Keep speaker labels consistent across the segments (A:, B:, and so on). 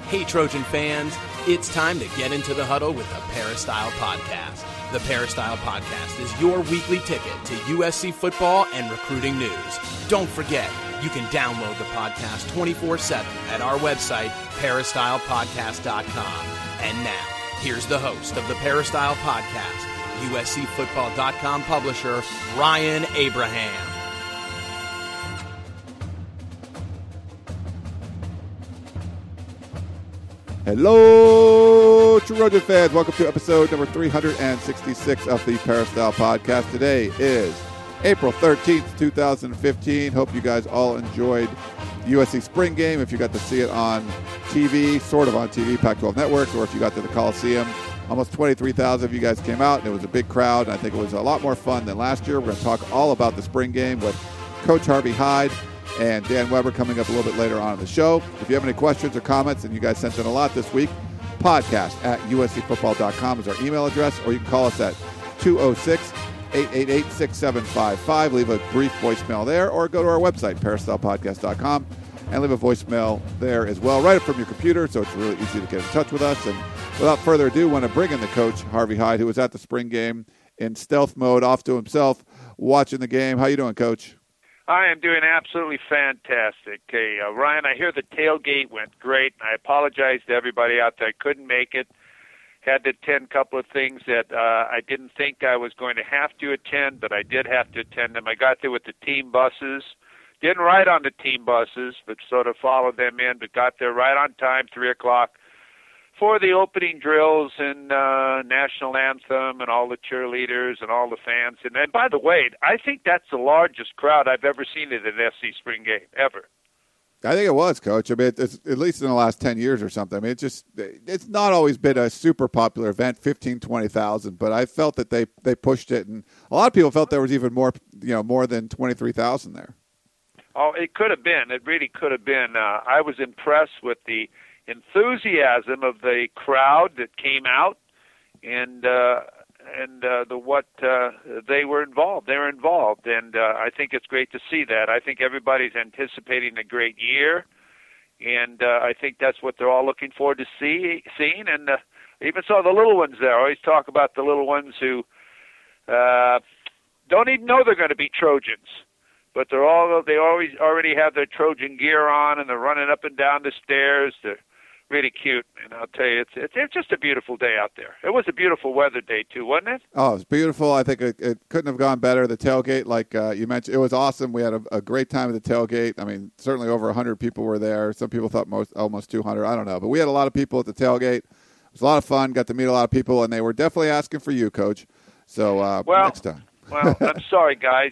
A: Hey Trojan fans, it's time to get into the huddle with the Peristyle Podcast. The Peristyle Podcast is your weekly ticket to USC football and recruiting news. Don't forget, you can download the podcast 24/7 at our website, peristylepodcast.com. And now, here's the host of the Peristyle Podcast, USCfootball.com publisher, Ryan Abraham.
B: Hello, Trojan fans. Welcome to episode number 366 of the Peristyle Podcast. Today is April 13th, 2015. Hope you guys all enjoyed the USC spring game. If you got to see it on TV, sort of on TV, Pac-12 Network, or if you got to the Coliseum, almost 23,000 of you guys came out, and it was a big crowd. And I think it was a lot more fun than last year. We're going to talk all about the spring game with Coach Harvey Hyde and Dan Weber coming up a little bit later on in the show. If you have any questions or comments, and you guys sent in a lot this week, podcast at uscfootball.com is our email address, or you can call us at 206-888-6755. Leave a brief voicemail there, or go to our website, peristylepodcast.com, and leave a voicemail there as well. Write it from your computer, so it's really easy to get in touch with us. And without further ado, I want to bring in the coach, Harvey Hyde, who was at the spring game in stealth mode, off to himself, watching the game. How you doing, Coach?
C: I am doing absolutely fantastic. Hey, Ryan, I hear the tailgate went great. I apologize to everybody out there. I couldn't make it. Had to attend a couple of things that I didn't think I was going to have to attend, but I did have to attend them. I got there with the team buses. Didn't ride on the team buses, but sort of followed them in, but got there right on time, 3 o'clock, for the opening drills and national anthem and all the cheerleaders and all the fans. And by the way, I think that's the largest crowd I've ever seen at an SC spring game, ever.
B: I think it was, Coach. I mean, it's, at least in the last 10 years or something. I mean, it's not always been a super popular event, 15,000, 20,000, but I felt that they pushed it, and a lot of people felt there was even more, more than 23,000 there.
C: Oh, it could have been. It really could have been. I was impressed with the enthusiasm of the crowd that came out, and they were involved. They were involved, and I think it's great to see that. I think everybody's anticipating a great year, and I think that's what they're all looking forward to seeing. And even saw the little ones there. I always talk about the little ones who don't even know they're going to be Trojans. But they already have their Trojan gear on, and they're running up and down the stairs. They're really cute, and I'll tell you, it's just a beautiful day out there. It was a beautiful weather day too, wasn't it?
B: Oh, it was beautiful. I think it couldn't have gone better. The tailgate, like you mentioned, it was awesome. We had a great time at the tailgate. I mean, certainly over 100 people were there. Some people thought almost 200. I don't know, but we had a lot of people at the tailgate. It was a lot of fun. Got to meet a lot of people, and they were definitely asking for you, Coach. So next time.
C: Well, I'm sorry, guys.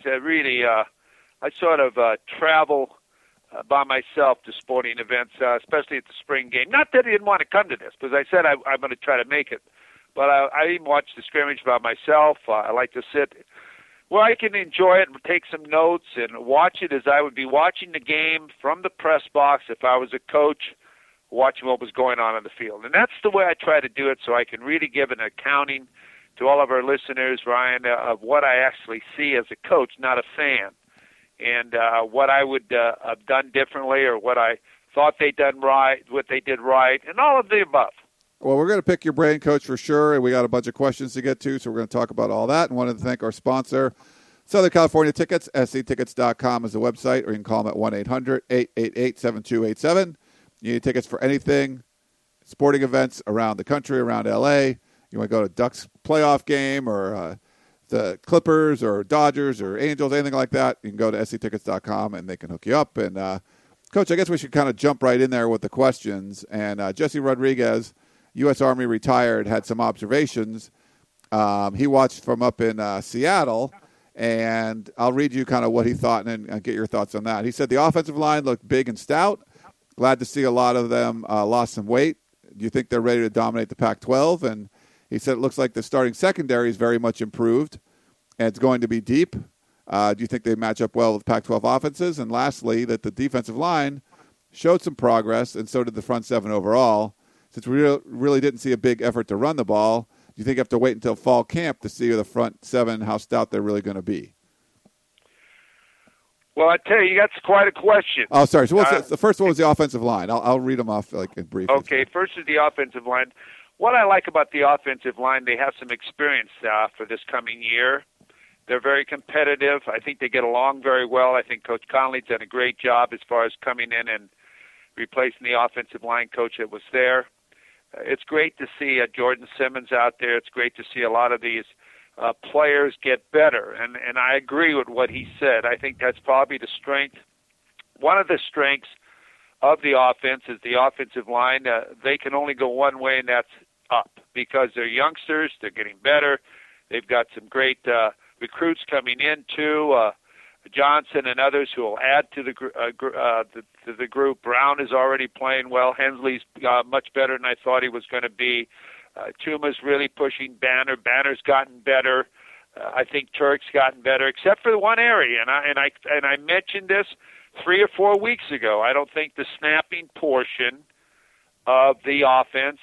C: I sort of travel by myself to sporting events, especially at the spring game. Not that I didn't want to come to this, because I said I'm going to try to make it. But I even watch the scrimmage by myself. I like to sit where I can enjoy it and take some notes and watch it as I would be watching the game from the press box if I was a coach, watching what was going on the field. And that's the way I try to do it, so I can really give an accounting to all of our listeners, Ryan, of what I actually see as a coach, not a fan. And what I would have done differently, or what I thought they done right, what they did right, and all of the above.
B: Well, we're going to pick your brain, Coach, for sure, and we got a bunch of questions to get to, so we're going to talk about all that. And wanted to thank our sponsor, Southern California Tickets. sctickets.com is the website, or you can call them at 1-800-888-7287. You need tickets for anything, sporting events around the country, around L.A. You want to go to Ducks playoff game, or the Clippers or Dodgers or Angels, anything like that, you can go to sctickets.com and they can hook you up. And, Coach, I guess we should kind of jump right in there with the questions. And Jesse Rodriguez, U.S. Army retired, had some observations. He watched from up in Seattle, and I'll read you kind of what he thought and get your thoughts on that. He said the offensive line looked big and stout. Glad to see a lot of them lost some weight. Do you think they're ready to dominate the Pac-12? And he said it looks like the starting secondary is very much improved, and it's going to be deep. Do you think they match up well with Pac-12 offenses? And lastly, that the defensive line showed some progress, and so did the front seven overall. Since we really didn't see a big effort to run the ball, do you think you have to wait until fall camp to see the front seven, how stout they're really going to be?
C: Well, I tell you, that's quite a question.
B: Oh, sorry. So the first one was the offensive line. I'll read them off like in brief.
C: Okay, first is the offensive line. What I like about the offensive line, they have some experience for this coming year. They're very competitive. I think they get along very well. I think Coach Conley's done a great job as far as coming in and replacing the offensive line coach that was there. It's great to see Jordan Simmons out there. It's great to see a lot of these players get better. And I agree with what he said. I think that's probably the strength. One of the strengths of the offense is the offensive line. They can only go one way, and that's up, because they're youngsters. They're getting better. They've got some great recruits coming in, too. Johnson and others who will add to the group. Brown is already playing well. Hensley's much better than I thought he was going to be. Chuma's really pushing Banner. Banner's gotten better. I think Turk's gotten better, except for the one area, and I mentioned this 3 or 4 weeks ago. I don't think the snapping portion of the offense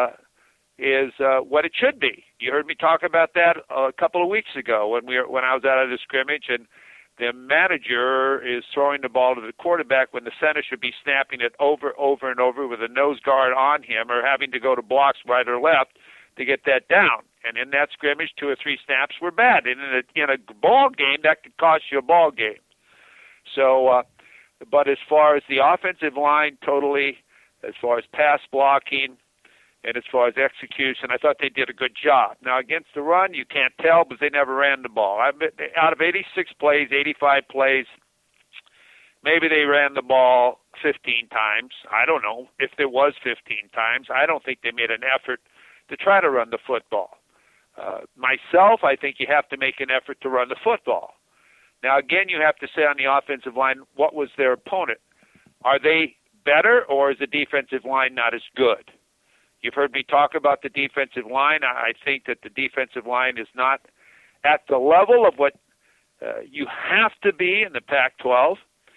C: is what it should be. You heard me talk about that a couple of weeks ago when I was out of the scrimmage, and the manager is throwing the ball to the quarterback when the center should be snapping it over and over with a nose guard on him, or having to go to blocks right or left to get that down. And in that scrimmage, 2 or 3 snaps were bad. And in a ball game, that could cost you a ball game. So, but as far as the offensive line totally, as far as pass blocking, and as far as execution, I thought they did a good job. Now, against the run, you can't tell because they never ran the ball. Out of 86 plays, 85 plays, maybe they ran the ball 15 times. I don't know if there was 15 times. I don't think they made an effort to try to run the football. Myself, I think you have to make an effort to run the football. Now, again, you have to say on the offensive line, what was their opponent? Are they better, or is the defensive line not as good? You've heard me talk about the defensive line. I think that the defensive line is not at the level of what you have to be in the Pac-12,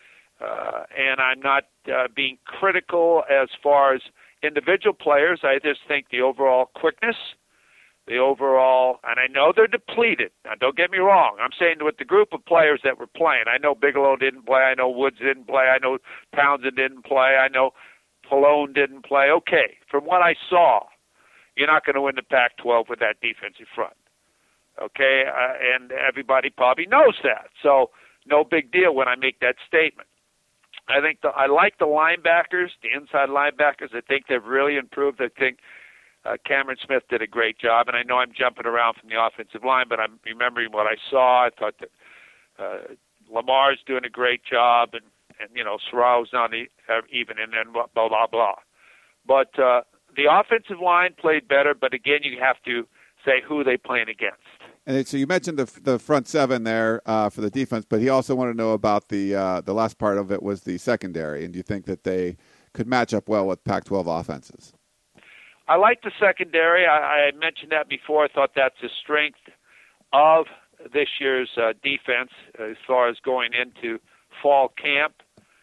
C: and I'm not being critical as far as individual players. I just think the overall quickness, the overall, and I know they're depleted. Now, don't get me wrong. I'm saying with the group of players that were playing, I know Bigelow didn't play. I know Woods didn't play. I know Townsend didn't play. I know Pallone didn't play. Okay, from what I saw, you're not going to win the Pac-12 with that defensive front. Okay, and everybody probably knows that. So no big deal when I make that statement. I think I like the linebackers, the inside linebackers. I think they've really improved. I think Cameron Smith did a great job, and I know I'm jumping around from the offensive line, but I'm remembering what I saw. I thought that Lamar's doing a great job, and you know, Sorrell's not even, and then blah, blah, blah. But the offensive line played better, but again, you have to say who they playing against.
B: And so you mentioned the front seven there for the defense, but he also wanted to know about the last part of it was the secondary, and do you think that they could match up well with Pac-12 offenses?
C: I like the secondary. I mentioned that before. I thought that's the strength of this year's defense as far as going into fall camp.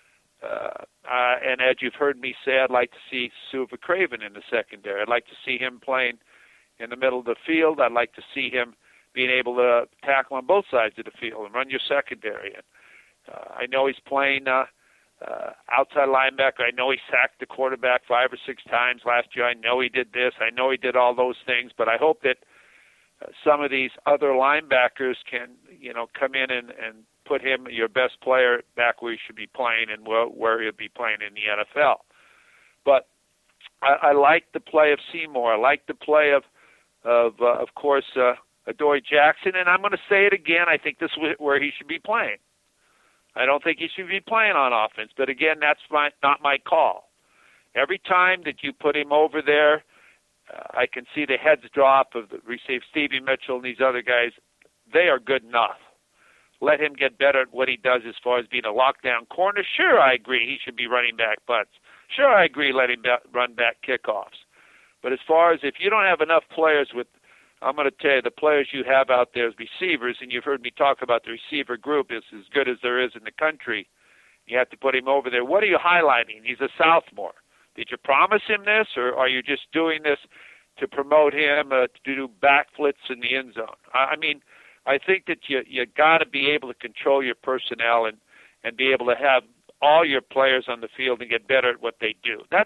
C: And as you've heard me say, I'd like to see Suva Craven in the secondary. I'd like to see him playing in the middle of the field. I'd like to see him being able to tackle on both sides of the field and run your secondary. And I know he's playing outside linebacker. I know he sacked the quarterback 5 or 6 times last year. I know he did this. I know he did all those things. But I hope that some of these other linebackers can, you know, come in and put him, your best player, back where he should be playing and where he'll be playing in the NFL. But I like the play of Seymour. I like the play of course, Adoree Jackson. And I'm going to say it again. I think this is where he should be playing. I don't think he should be playing on offense. But again, that's not my call. Every time that you put him over there, I can see the heads drop of the receive Stevie Mitchell and these other guys. They are good enough. Let him get better at what he does as far as being a lockdown corner. Sure, I agree he should be running back punts. Sure, I agree let him run back kickoffs. But as far as if you don't have enough players with, I'm going to tell you, the players you have out there as receivers, and you've heard me talk about the receiver group is as good as there is in the country. You have to put him over there. What are you highlighting? He's a sophomore. Did you promise him this, or are you just doing this to promote him to do backflips in the end zone? I mean, I think that you got to be able to control your personnel, and be able to have all your players on the field and get better at what they do. That's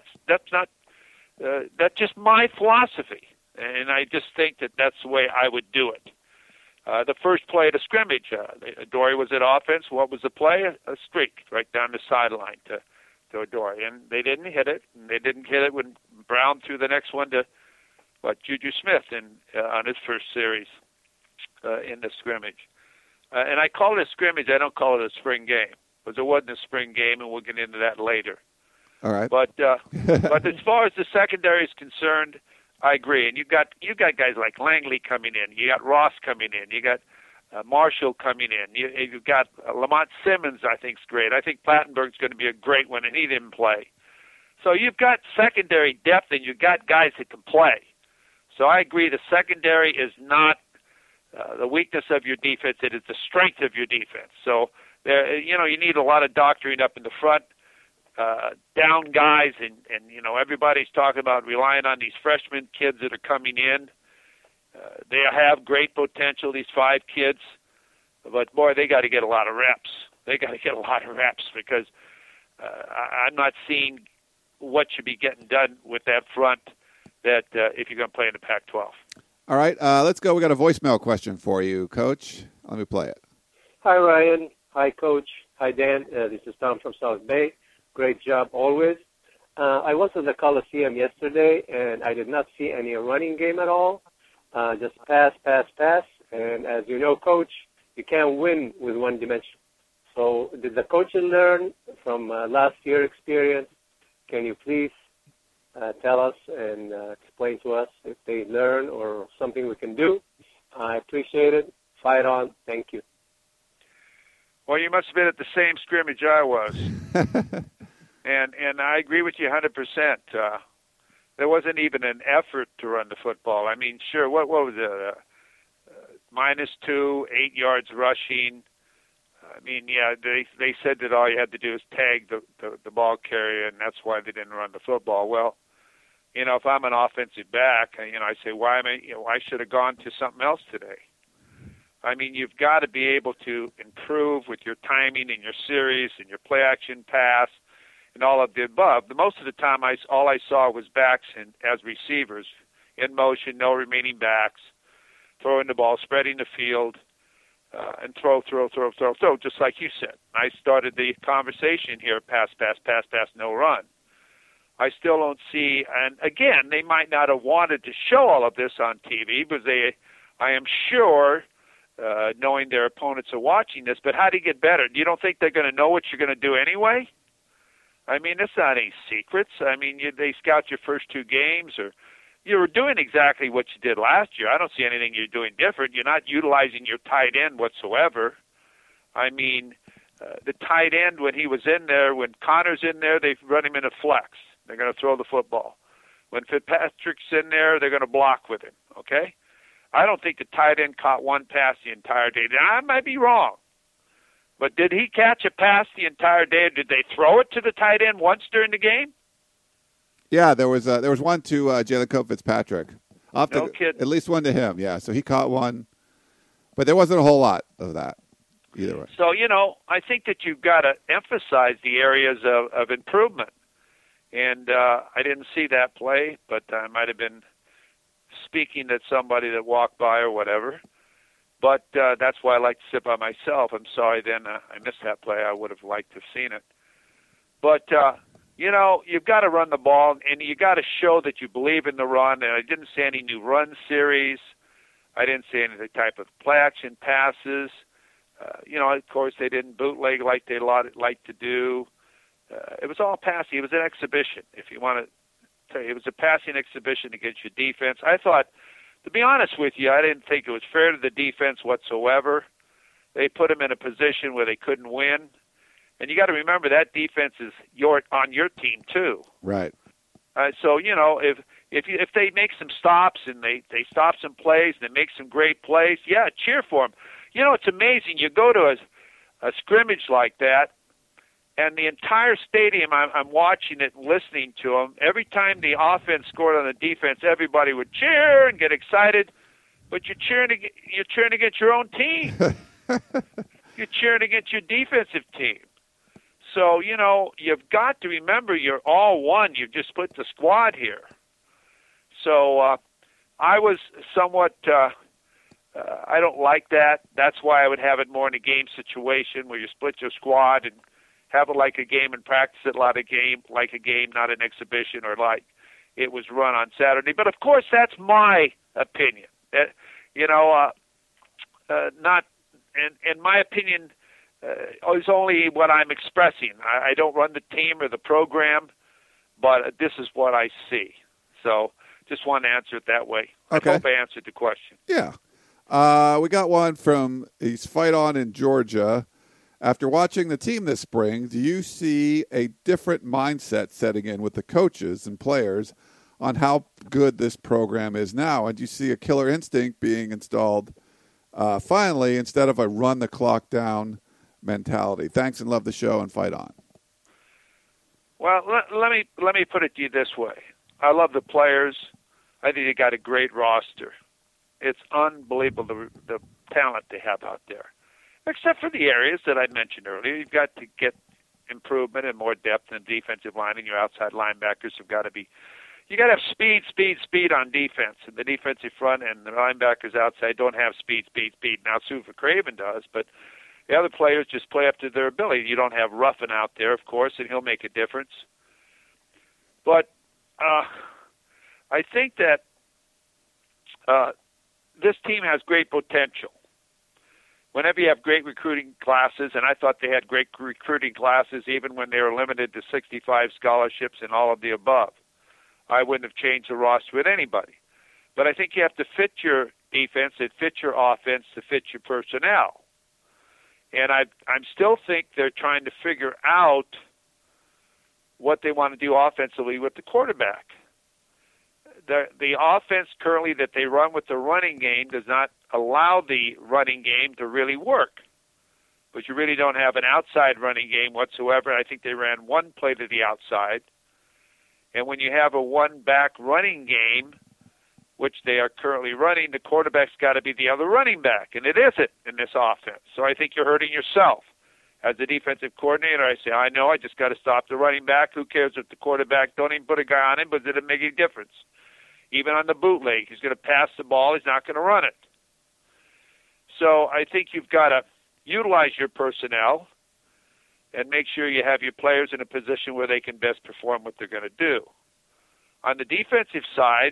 C: just my philosophy, and I just think that that's the way I would do it. The first play of the scrimmage, Dory was at offense. What was the play? A streak right down the sideline to Dory, and they didn't hit it. And they didn't hit it when Brown threw the next one to Juju Smith on his first series in the scrimmage. And I call it a scrimmage. I don't call it a spring game, because it wasn't a spring game, and we'll get into that later.
B: All right.
C: But as far as the secondary is concerned, I agree. And you got guys like Langley coming in. You got Ross coming in. You got Marshall coming in. You've got Lamont Simmons, I think, is great. I think Plattenberg's going to be a great one, and he didn't play. So you've got secondary depth, and you've got guys that can play. So I agree the secondary is not the weakness of your defense. It is the strength of your defense. So, you need a lot of doctoring up in the front, down guys, and everybody's talking about relying on these freshman kids that are coming in. They have great potential, these 5 kids, but, boy, they got to get a lot of reps. They got to get a lot of reps because I'm not seeing what should be getting done with that front that if you're going to play in the Pac-12.
B: All right, let's go. We got a voicemail question for you, Coach. Let me play it.
D: Hi, Ryan. Hi, Coach. Hi, Dan. This is Tom from South Bay. Great job always. I was at the Coliseum yesterday, and I did not see any running game at all. Just pass. And as you know, Coach, you can't win with one dimension. So did the coaches learn from last year's experience? Can you please tell us and explain to us if they learn or something we can do? I appreciate it. Fight on. Thank you.
C: Well, you must have been at the same scrimmage I was. And I agree with you 100%. There wasn't even an effort to run the football. I mean, sure, what was it? -2, 8 yards rushing. I mean, yeah, they said that all you had to do is tag the ball carrier, and that's why they didn't run the football. Well, if I'm an offensive back, I say, I should have gone to something else today. I mean, you've got to be able to improve with your timing and your series and your play action pass and all of the above. But most of the time, all I saw was backs as receivers in motion, no remaining backs, throwing the ball, spreading the field, and throw, just like you said. I started the conversation here, pass, no run. I still don't see, and again, they might not have wanted to show all of this on TV because I am sure, knowing their opponents are watching this, but how do you get better? You don't think they're going to know what you're going to do anyway? I mean, it's not any secrets. I mean, they scout your first 2 games, or you were doing exactly what you did last year. I don't see anything you're doing different. You're not utilizing your tight end whatsoever. I mean, the tight end, when he was in there, when Connor's in there, they run him in a flex. They're going to throw the football. When Fitzpatrick's in there, they're going to block with him, okay? I don't think the tight end caught one pass the entire day. Now, I might be wrong, but did he catch a pass the entire day, or did they throw it to the tight end once during the game?
B: Yeah, there was one to Jalen Cope Fitzpatrick.
C: No kidding.
B: At least one to him, yeah. So he caught one, but there wasn't a whole lot of that either way.
C: So, I think that you've got to emphasize the areas of improvement. And I didn't see that play, but I might have been speaking to somebody that walked by or whatever. But that's why I like to sit by myself. I'm sorry then I missed that play. I would have liked to have seen it. But, you've got to run the ball, and you got to show that you believe in the run. And I didn't see any new run series. I didn't see any type of play-action passes. Of course, they didn't bootleg like they like to do. It was all passing. It was an exhibition, if you want to tell you. It was a passing exhibition against your defense. I thought, to be honest with you, I didn't think it was fair to the defense whatsoever. They put them in a position where they couldn't win. And you got to remember that defense is on your team too.
B: Right.
C: So, if they make some stops and they stop some plays and they make some great plays, yeah, cheer for them. It's amazing. You go to a scrimmage like that, and the entire stadium, I'm watching it and listening to them. Every time the offense scored on the defense, everybody would cheer and get excited. But you're cheering against your own team. You're cheering against your defensive team. So, you've got to remember you're all one. You've just split the squad here. So I was somewhat I don't like that. That's why I would have it more in a game situation where you split your squad and have it like a game and practice it like a game, not an exhibition or like it was run on Saturday. But, of course, that's my opinion. Not in my opinion, is only what I'm expressing. I don't run the team or the program, but this is what I see. So just want to answer it that way.
B: Okay.
C: I hope I answered the question.
B: Yeah. We got one from, he's Fight On in Georgia. After watching the team this spring, do you see a different mindset setting in with the coaches and players on how good this program is now? And do you see a killer instinct being installed finally instead of a run-the-clock-down mentality? Thanks and love the show and Fight On.
C: Well, let me put it to you this way. I love the players. I think they got a great roster. It's unbelievable the talent they have out there, except for the areas that I mentioned earlier. You've got to get improvement and more depth in the defensive line, and your outside linebackers have got to be. You got to have speed on defense, and the defensive front and the linebackers outside don't have speed. Now, Suva Craven does, but the other players just play up to their ability. You don't have Ruffin out there, of course, and he'll make a difference. But I think that this team has great potential. Whenever you have great recruiting classes, and I thought they had great recruiting classes even when they were limited to 65 scholarships and all of the above, I wouldn't have changed the roster with anybody. But I think you have to fit your defense and fit your offense to fit your personnel. And I still think they're trying to figure out what they want to do offensively with the quarterback. The offense currently that they run with the running game does not allow the running game to really work. But you really don't have an outside running game whatsoever. I think they ran one play to the outside. And when you have a one-back running game, which they are currently running, the quarterback's got to be the other running back, and it isn't in this offense. So I think you're hurting yourself. As a defensive coordinator, I say, I know, I just got to stop the running back. Who cares if the quarterback, don't even put a guy on him, but did it make any difference? Even on the bootleg, he's going to pass the ball, he's not going to run it. So I think you've got to utilize your personnel and make sure you have your players in a position where they can best perform what they're going to do. On the defensive side,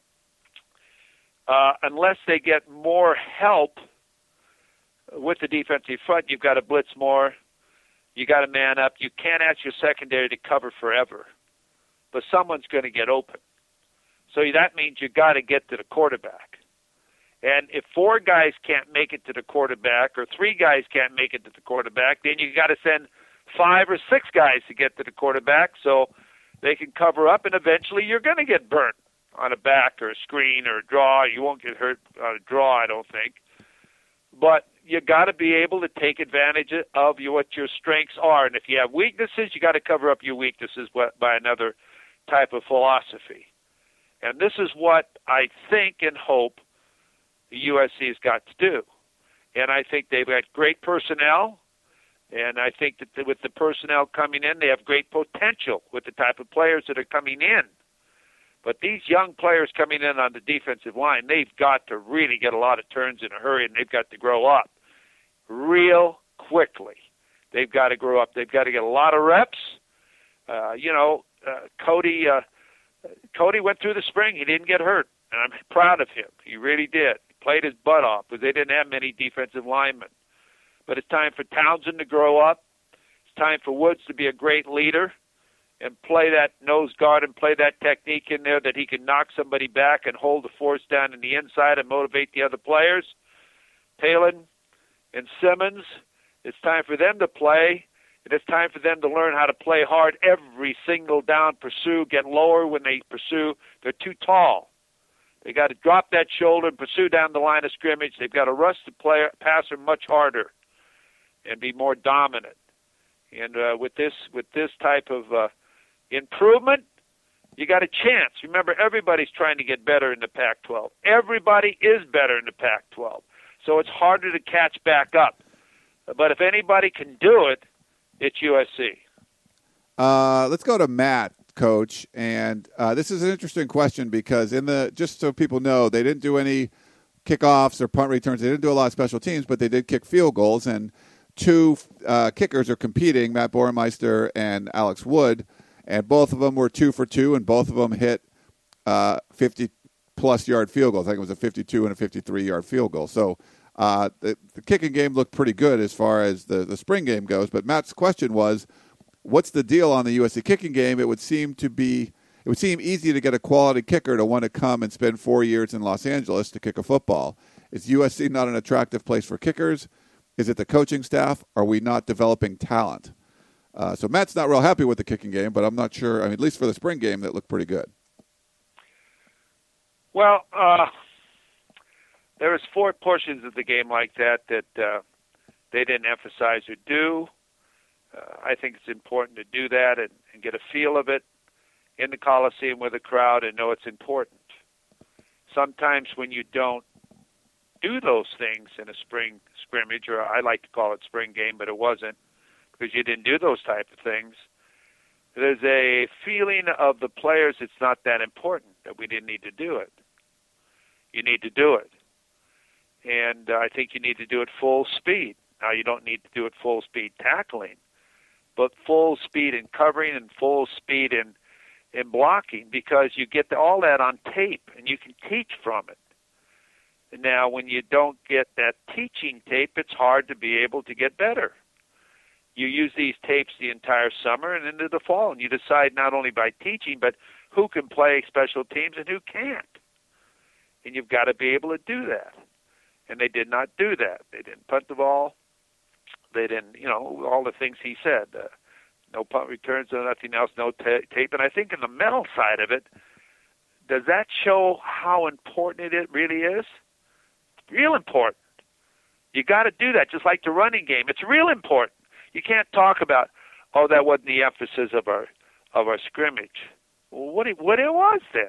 C: unless they get more help with the defensive front, you've got to blitz more. You got to man up. You can't ask your secondary to cover forever, but someone's going to get open. So that means you got to get to the quarterback. And if 4 guys can't make it to the quarterback or 3 guys can't make it to the quarterback, then you got to send 5 or 6 guys to get to the quarterback so they can cover up, and eventually you're going to get burnt on a back or a screen or a draw. You won't get hurt on a draw, I don't think. But you got to be able to take advantage of what your strengths are. And if you have weaknesses, you got to cover up your weaknesses by another type of philosophy. And this is what I think and hope the USC has got to do. And I think they've got great personnel. And I think that with the personnel coming in, they have great potential with the type of players that are coming in. But these young players coming in on the defensive line, they've got to really get a lot of turns in a hurry, and they've got to grow up real quickly. They've got to grow up. They've got to get a lot of reps. Cody went through the spring. He didn't get hurt, and I'm proud of him. He really did. He played his butt off because they didn't have many defensive linemen. But it's time for Townsend to grow up. It's time for Woods to be a great leader and play that nose guard and play that technique in there that he can knock somebody back and hold the force down in the inside and motivate the other players. Palin and Simmons, it's time for them to play. And it's time for them to learn how to play hard every single down, pursue, get lower when they pursue. They're too tall. They got to drop that shoulder and pursue down the line of scrimmage. They've got to rush the passer much harder and be more dominant. And with this type of improvement, you got a chance. Remember, everybody's trying to get better in the Pac-12. Everybody is better in the Pac-12. So it's harder to catch back up. But if anybody can do it, It's USC.
B: Let's go to Matt, Coach. And this is an interesting question because just so people know, they didn't do any kickoffs or punt returns. They didn't do a lot of special teams, but they did kick field goals. And two kickers are competing, Matt Boremeister and Alex Wood. And both of them were 2 for 2, and both of them hit 50-plus yard field goals. I think it was a 52 and a 53-yard field goal. So the kicking game looked pretty good as far as the spring game goes. But Matt's question was, what's the deal on the USC kicking game? It would seem easy to get a quality kicker to want to come and spend 4 years in Los Angeles to kick a football. Is USC not an attractive place for kickers? Is it the coaching staff? Are we not developing talent? So Matt's not real happy with the kicking game, but I'm not sure. I mean, at least for the spring game, that looked pretty good.
C: Well, there was 4 portions of the game like that they didn't emphasize or do. I think it's important to do that and get a feel of it in the Coliseum with a crowd and know it's important. Sometimes when you don't do those things in a spring scrimmage, or I like to call it spring game, but it wasn't, because you didn't do those type of things, there's a feeling of the players it's not that important, that we didn't need to do it. You need to do it. And I think you need to do it full speed. Now, you don't need to do it full speed tackling, but full speed in covering and full speed in blocking, because you get all that on tape and you can teach from it. Now, when you don't get that teaching tape, it's hard to be able to get better. You use these tapes the entire summer and into the fall, and you decide not only by teaching, but who can play special teams and who can't. And you've got to be able to do that. And they did not do that. They didn't punt the ball. They didn't, all the things he said. No punt returns, no nothing else, no tape. And I think in the mental side of it, does that show how important it really is? It's real important. You got to do that, just like the running game. It's real important. You can't talk about, that wasn't the emphasis of our scrimmage. Well, what it was then?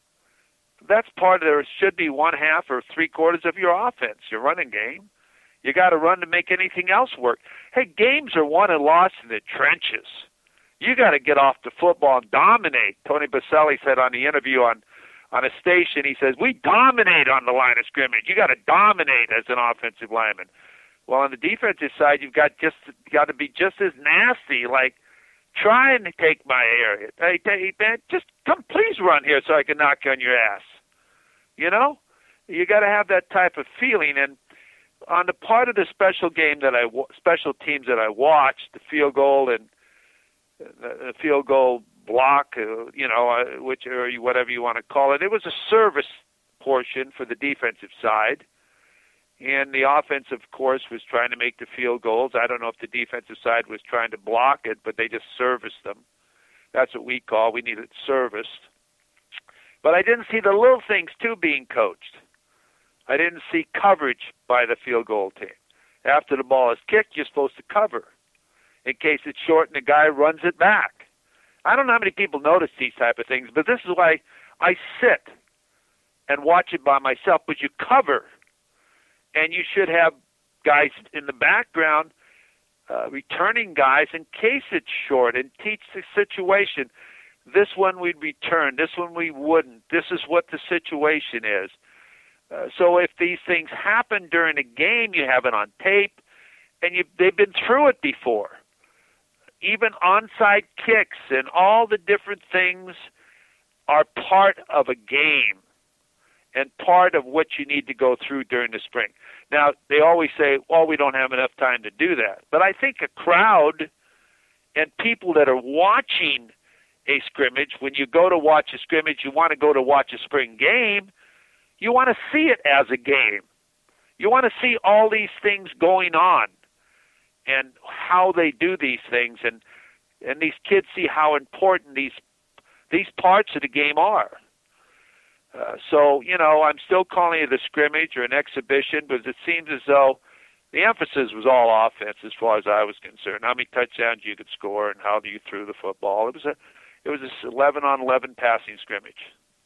C: That's part of there should be 1/2 or 3/4 of your offense, your running game. You got to run to make anything else work. Hey, games are won and lost in the trenches. You got to get off the football and dominate. Tony Baselli said on the interview on a station, he says, we dominate on the line of scrimmage. You got to dominate as an offensive lineman. Well, on the defensive side, you've got to be just as nasty, like trying to take my area. Hey, man, just come, please run here so I can knock you on your ass. You got to have that type of feeling. And on the part of the special teams that I watched, the field goal and the field goal block, which or whatever you want to call it, it was a service portion for the defensive side. And the offense, of course, was trying to make the field goals. I don't know if the defensive side was trying to block it, but they just serviced them. That's what we need it serviced. But I didn't see the little things, too, being coached. I didn't see coverage by the field goal team. After the ball is kicked, you're supposed to cover in case it's short and the guy runs it back. I don't know how many people notice these type of things, but this is why I sit and watch it by myself. But you cover. And you should have guys in the background, returning guys in case it's short, and teach the situation. This one we'd return. This one we wouldn't. This is what the situation is. So if these things happen during a game, you have it on tape, and they've been through it before. Even onside kicks and all the different things are part of a game and part of what you need to go through during the spring. Now, they always say, we don't have enough time to do that. But I think a crowd and people that are watching a scrimmage, when you go to watch a scrimmage, you want to go to watch a spring game, you want to see it as a game. You want to see all these things going on and how they do these things, and these kids see how important these parts of the game are. So, I'm still calling it a scrimmage or an exhibition, because it seems as though the emphasis was all offense as far as I was concerned. How many touchdowns you could score and how you threw the football. It was a 11-on-11 passing scrimmage.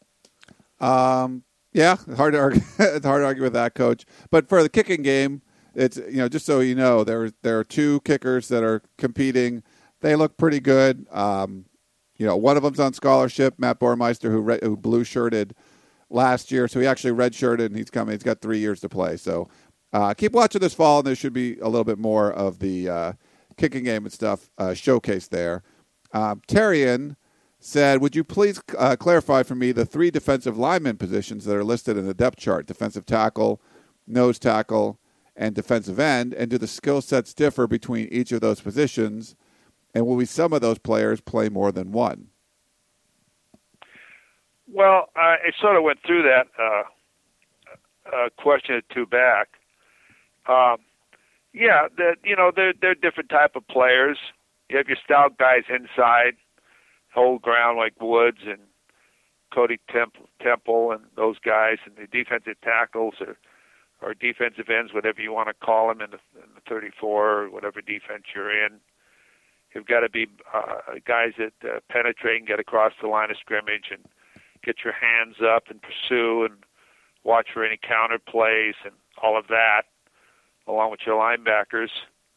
B: Yeah, hard to argue. It's hard to argue with that, Coach. But for the kicking game, it's just so you know, there are two kickers that are competing. They look pretty good. One of them's on scholarship, Matt Bormeister, who blue shirted last year, so he actually red shirted, and he's coming. He's got 3 years to play. So keep watching this fall, and there should be a little bit more of the kicking game and stuff showcased there. Terrian said, would you please clarify for me the 3 defensive lineman positions that are listed in the depth chart: defensive tackle, nose tackle, and defensive end, and do the skill sets differ between each of those positions, and will some of those players play more than one?
C: Well, I sort of went through that question or two back. They're different type of players. You have your stout guys inside, hold ground like Woods and Cody Temple and those guys, and the defensive tackles or defensive ends, whatever you want to call them, in the 34 or whatever defense you're in. You've got to be guys that penetrate and get across the line of scrimmage and get your hands up and pursue and watch for any counter plays and all of that, along with your linebackers.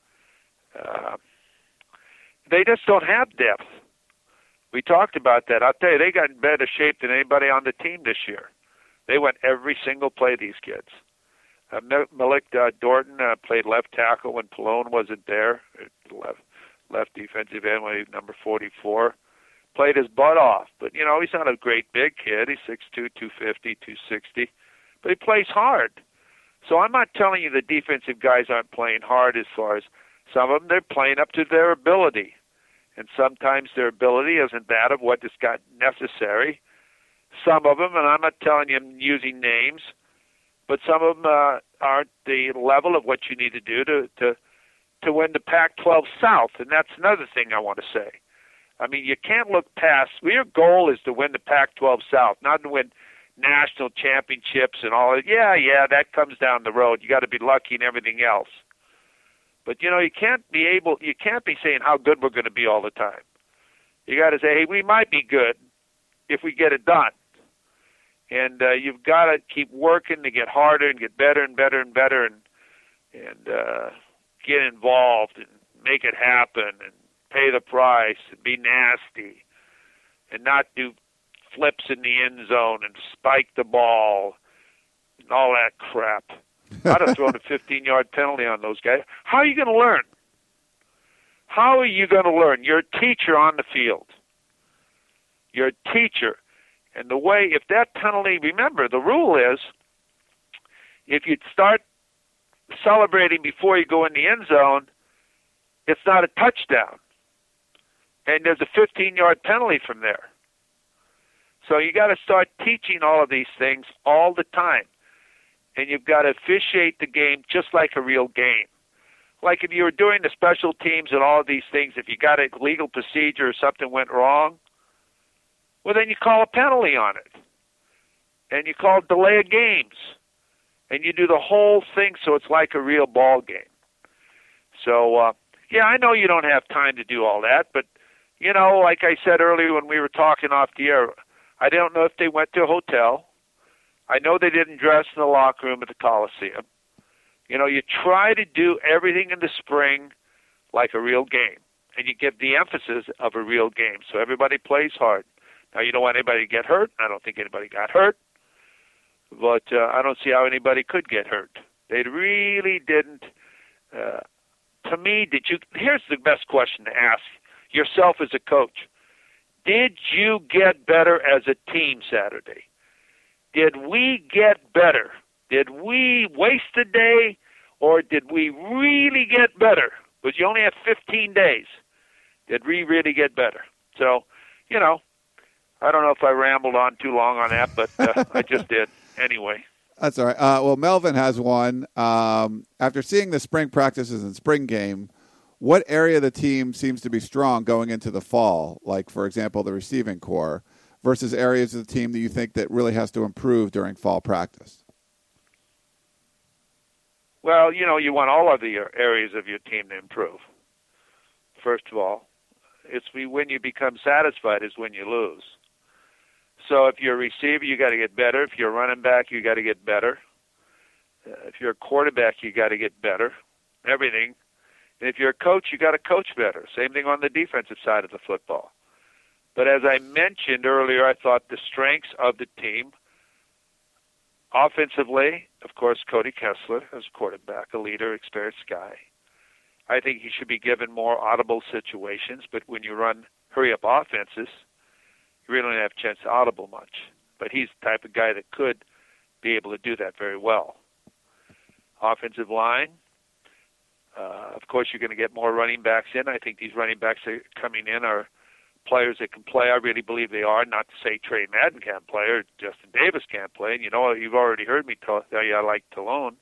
C: They just don't have depth. We talked about that. I'll tell you, they got in better shape than anybody on the team this year. They went every single play, these kids. Malik Dorton played left tackle when Pallone wasn't there, left defensive end when he was number 44. Played his butt off. But, he's not a great big kid. He's 6'2", 250, 260. But he plays hard. So I'm not telling you the defensive guys aren't playing hard as far as some of them, they're playing up to their ability. And sometimes their ability isn't that of what is got necessary. Some of them, and I'm not telling you I'm using names, but some of them aren't the level of what you need to do to win the Pac-12 South. And that's another thing I want to say. I mean, you can't look past. Your goal is to win the Pac-12 South, not to win national championships and all that. Yeah, that comes down the road. You got to be lucky and everything else. But you can't be saying how good we're going to be all the time. You got to say, hey, we might be good if we get it done. And you've got to keep working to get harder and get better and better and better and get involved and make it happen and pay the price and be nasty and not do flips in the end zone and spike the ball and all that crap. I'd have thrown a 15-yard penalty on those guys. How are you going to learn? How are you going to learn? You're a teacher on the field. You're a teacher. And the way, if that penalty, remember, the rule is if you start celebrating before you go in the end zone, it's not a touchdown. And there's a 15-yard penalty from there. So you got to start teaching all of these things all the time. And you've got to officiate the game just like a real game. Like if you were doing the special teams and all of these things, if you got a legal procedure or something went wrong, well, then you call a penalty on it. And you call delay of games. And you do the whole thing so it's like a real ball game. So, I know you don't have time to do all that, but, like I said earlier when we were talking off the air, I don't know if they went to a hotel. I know they didn't dress in the locker room at the Coliseum. You try to do everything in the spring like a real game, and you give the emphasis of a real game, so everybody plays hard. Now, you don't want anybody to get hurt. I don't think anybody got hurt, but I don't see how anybody could get hurt. They really didn't. To me, here's the best question to ask yourself as a coach. Did you get better as a team Saturday? Did we get better? Did we waste a day, or did we really get better? Because you only have 15 days. Did we really get better? So, I don't know if I rambled on too long on that, but I just did. Anyway.
B: That's all right. Well, Melvin has one. After seeing the spring practices and spring game, what area of the team seems to be strong going into the fall? Like, for example, the receiving core versus areas of the team that you think that really has to improve during fall practice?
C: Well, you want all of the areas of your team to improve. First of all, it's when you become satisfied is when you lose. So if you're a receiver, you got to get better. If you're a running back, you got to get better. If you're a quarterback, you got to get better. Everything. And if you're a coach, you got to coach better. Same thing on the defensive side of the football. But as I mentioned earlier, I thought the strengths of the team, offensively, of course, Cody Kessler as quarterback, a leader, experienced guy. I think he should be given more audible situations, but when you run hurry-up offenses, you really don't have a chance to audible much. But he's the type of guy that could be able to do that very well. Offensive line, of course, you're going to get more running backs in. I think these running backs that are coming in are players that can play. I really believe they are. Not to say Trey Madden can't play or Justin Davis can't play. And, you've already heard me tell you I like Tolan.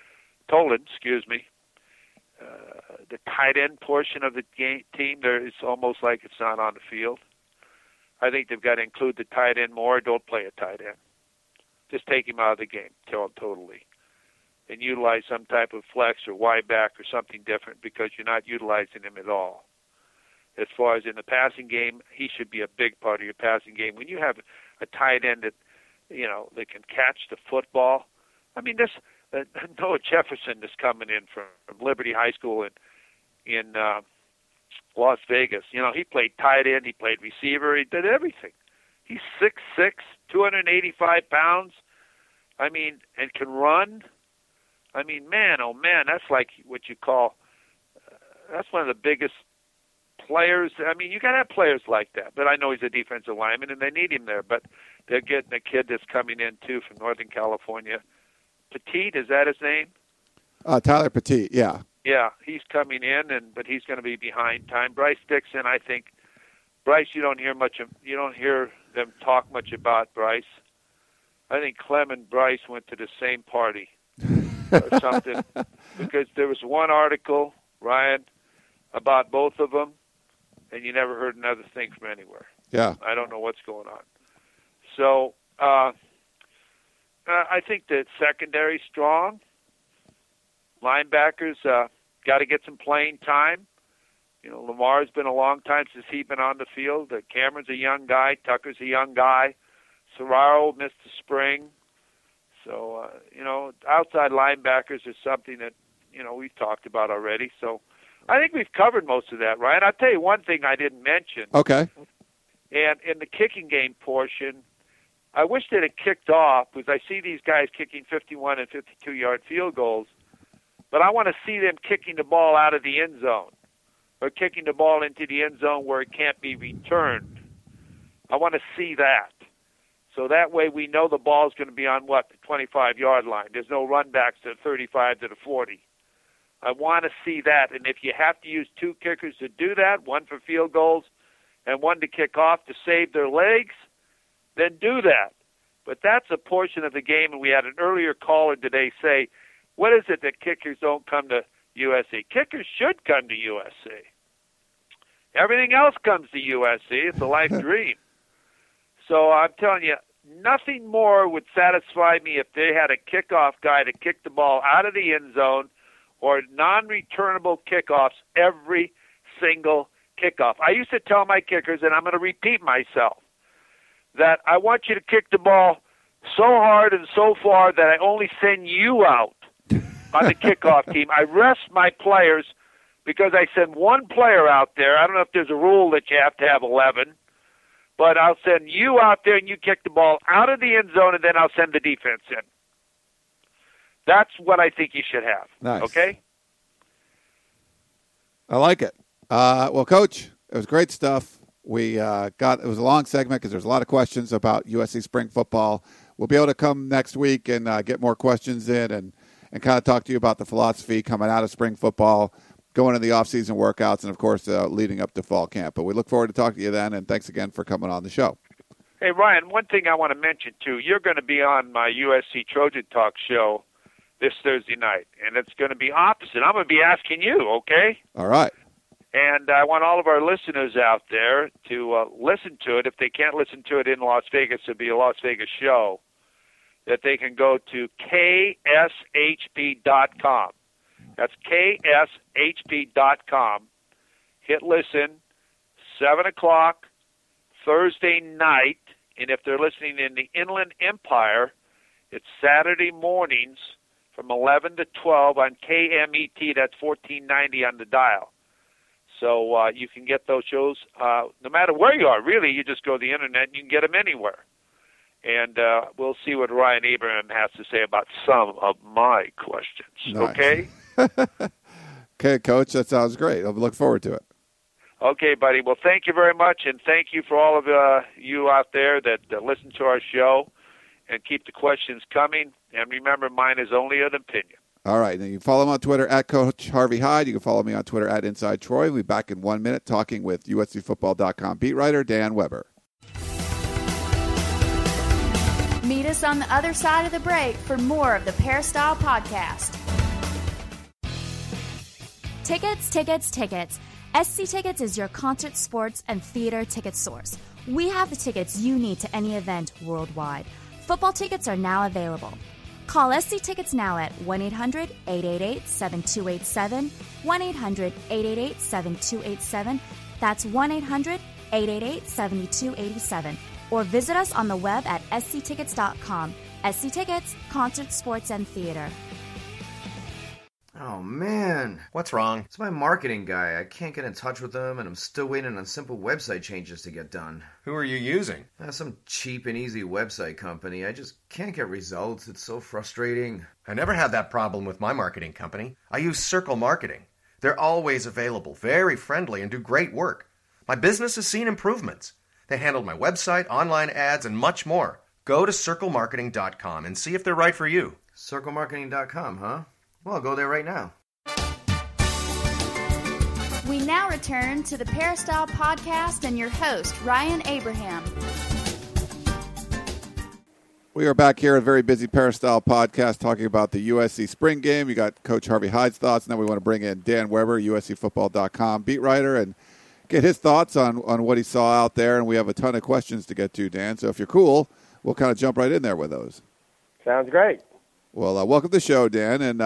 C: The tight end portion of the team, it's almost like it's not on the field. I think they've got to include the tight end more. Don't play a tight end. Just take him out of the game totally. And utilize some type of flex or wide back or something different because you're not utilizing him at all. As far as in the passing game, he should be a big part of your passing game. When you have a tight end that, that can catch the football. I mean, this Noah Jefferson is coming in from Liberty High School in Las Vegas. He played tight end, he played receiver, he did everything. He's 6'6", 285 pounds. I mean, and can run. I mean, man, oh man, that's like what you call. That's one of the biggest players. I mean, you got to have players like that. But I know he's a defensive lineman, and they need him there. But they're getting a kid that's coming in too from Northern California. Petit, is that his name?
B: Tyler Petit, yeah.
C: Yeah, he's coming in, but he's going to be behind time. Bryce Dixon, I think. Bryce, you don't hear them talk much about Bryce. I think Clem and Bryce went to the same party or something, because there was one article, Ryan, about both of them, and you never heard another thing from anywhere.
B: Yeah.
C: I don't know what's going on. So I think the secondary's strong. Linebackers got to get some playing time. Lamar's been a long time since he's been on the field. Cameron's a young guy. Tucker's a young guy. Serraro missed the spring. So, outside linebackers is something that, we've talked about already. So I think we've covered most of that, Ryan. I'll tell you one thing I didn't mention.
B: Okay.
C: And in the kicking game portion, I wish they'd have kicked off, because I see these guys kicking 51 and 52-yard field goals, but I want to see them kicking the ball out of the end zone or kicking the ball into the end zone where it can't be returned. I want to see that. So that way we know the ball's going to be on, the 25-yard line. There's no run backs to the 35 to the 40. I want to see that. And if you have to use two kickers to do that, one for field goals and one to kick off to save their legs, then do that. But that's a portion of the game, and we had an earlier caller today say, what is it that kickers don't come to USC? Kickers should come to USC. Everything else comes to USC. It's a life dream. So I'm telling you, nothing more would satisfy me if they had a kickoff guy to kick the ball out of the end zone or non-returnable kickoffs every single kickoff. I used to tell my kickers, and I'm going to repeat myself, that I want you to kick the ball so hard and so far that I only send you out on the kickoff team. I rest my players because I send one player out there. I don't know if there's a rule that you have to have 11. But I'll send you out there and you kick the ball out of the end zone, and then I'll send the defense in. That's what I think you should have.
B: Nice.
C: Okay?
B: I like it. Well, Coach, it was great stuff. It was a long segment because there's a lot of questions about USC spring football. We'll be able to come next week and get more questions in and kind of talk to you about the philosophy coming out of spring football, going into the off-season workouts, and, of course, leading up to fall camp. But we look forward to talking to you then, and thanks again for coming on the show.
C: Hey, Ryan, one thing I want to mention, too. You're going to be on my USC Trojan Talk show this Thursday night, and it's going to be opposite. I'm going to be asking you, okay?
B: All right.
C: And I want all of our listeners out there to listen to it. If they can't listen to it in Las Vegas, it'll be a Las Vegas show, that they can go to kshp.com. That's kshp.com. Hit listen, 7 o'clock Thursday night. And if they're listening in the Inland Empire, it's Saturday mornings from 11 to 12 on KMET. That's 1490 on the dial. So you can get those shows no matter where you are. Really, you just go to the Internet and you can get them anywhere. And we'll see what Ryan Abraham has to say about some of my questions.
B: Nice.
C: Okay?
B: Okay, Coach, that sounds great. I'll look forward to it.
C: Okay, buddy. Well, thank you very much, and thank you for all of you out there that listen to our show, and keep the questions coming. And remember, mine is only an opinion.
B: All right. And you can follow him on Twitter at Coach Harvey Hyde. You can follow me on Twitter at Inside Troy. We'll be back in 1 minute talking with USCFootball.com beat writer Dan Weber.
E: Meet us on the other side of the break for more of the Peristyle Podcast. Tickets, tickets, tickets. SC Tickets is your concert, sports, and theater ticket source. We have the tickets you need to any event worldwide. Football tickets are now available. Call SC Tickets now at 1-800-888-7287, 1-800-888-7287. That's 1-800-888-7287. Or visit us on the web at sctickets.com. SC Tickets, concert, sports, and theater.
F: Oh, man.
G: What's wrong?
F: It's my marketing guy. I can't get in touch with him, and I'm still waiting on simple website changes to get done.
G: Who are you using?
F: Some cheap and easy website company. I just can't get results. It's so frustrating.
G: I never had that problem with my marketing company. I use Circle Marketing. They're always available, very friendly, and do great work. My business has seen improvements. They handled my website, online ads, and much more. Go to circlemarketing.com and see if they're right for you.
F: Circlemarketing.com, huh? Well, I'll go there right now.
E: We now return to the Peristyle Podcast and your host, Ryan Abraham.
B: We are back here at a very busy Peristyle Podcast talking about the USC spring game. You got Coach Harvey Hyde's thoughts, and then we want to bring in Dan Weber, USCFootball.com beat writer, and get his thoughts on what he saw out there. And we have a ton of questions to get to, Dan. So if you're cool, we'll kind of jump right in there with those.
D: Sounds great.
B: Well, welcome to the show, Dan. And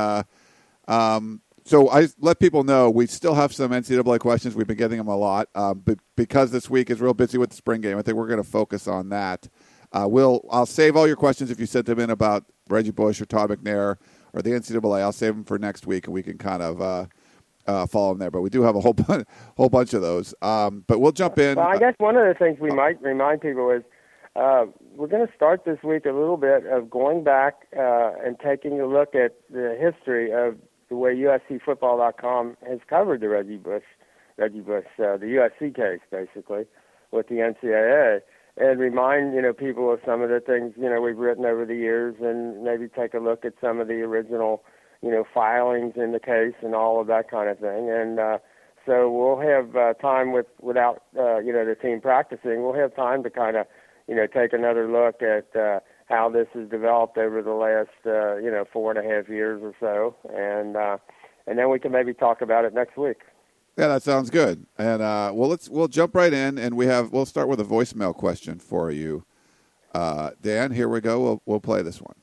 B: so I let people know we still have some NCAA questions. We've been getting them a lot. But because this week is real busy with the spring game, I think we're going to focus on that. I'll save all your questions if you sent them in about Reggie Bush or Todd McNair or the NCAA. I'll save them for next week, and we can kind of follow them there. But we do have a whole bunch of those. But we'll jump in.
D: Well, I guess one of the things we might remind people is we're going to start this week a little bit of going back and taking a look at the history of the way USCFootball.com has covered the Reggie Bush, the USC case, basically, with the NCAA, and remind people of some of the things we've written over the years, and maybe take a look at some of the original filings in the case and all of that kind of thing. And so we'll have time without the team practicing. We'll have time to kind of take another look at how this has developed over the last 4.5 years or so, and then we can maybe talk about it next week.
B: Yeah, that sounds good. And we'll jump right in, and we'll start with a voicemail question for you, Dan. Here we go. We'll play this one.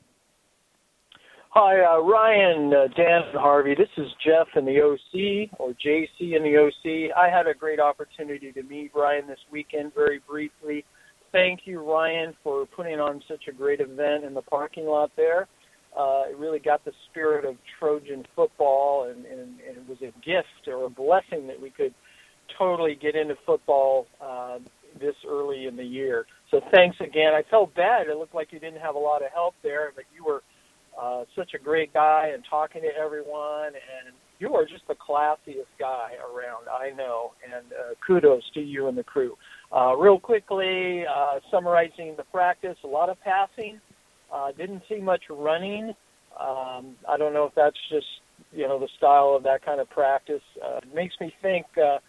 H: Hi, Ryan, Dan, and Harvey. This is Jeff in the OC, or JC in the OC. I had a great opportunity to meet Ryan this weekend very briefly. Thank you, Ryan, for putting on such a great event in the parking lot there. It really got the spirit of Trojan football, and it was a gift or a blessing that we could totally get into football this early in the year. So thanks again. I felt bad. It looked like you didn't have a lot of help there, but you were such a great guy and talking to everyone, and you are just the classiest guy around, I know, and kudos to you and the crew. Real quickly, summarizing the practice, a lot of passing, didn't see much running. I don't know if that's just, the style of that kind of practice. It makes me think that,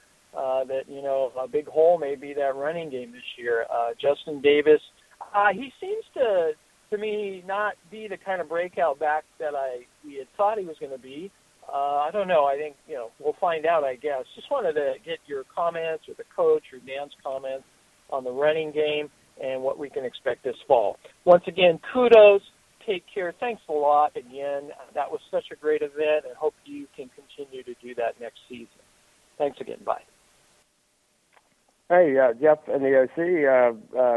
H: a big hole may be that running game this year. Justin Davis, he seems to me, not be the kind of breakout back that we had thought he was going to be. I don't know. I think, we'll find out, I guess. Just wanted to get your comments or the coach or Dan's comments on the running game and what we can expect this fall. Once again, kudos. Take care. Thanks a lot again. That was such a great event, and hope you can continue to do that next season. Thanks again. Bye.
D: Hey, Jeff in the OC.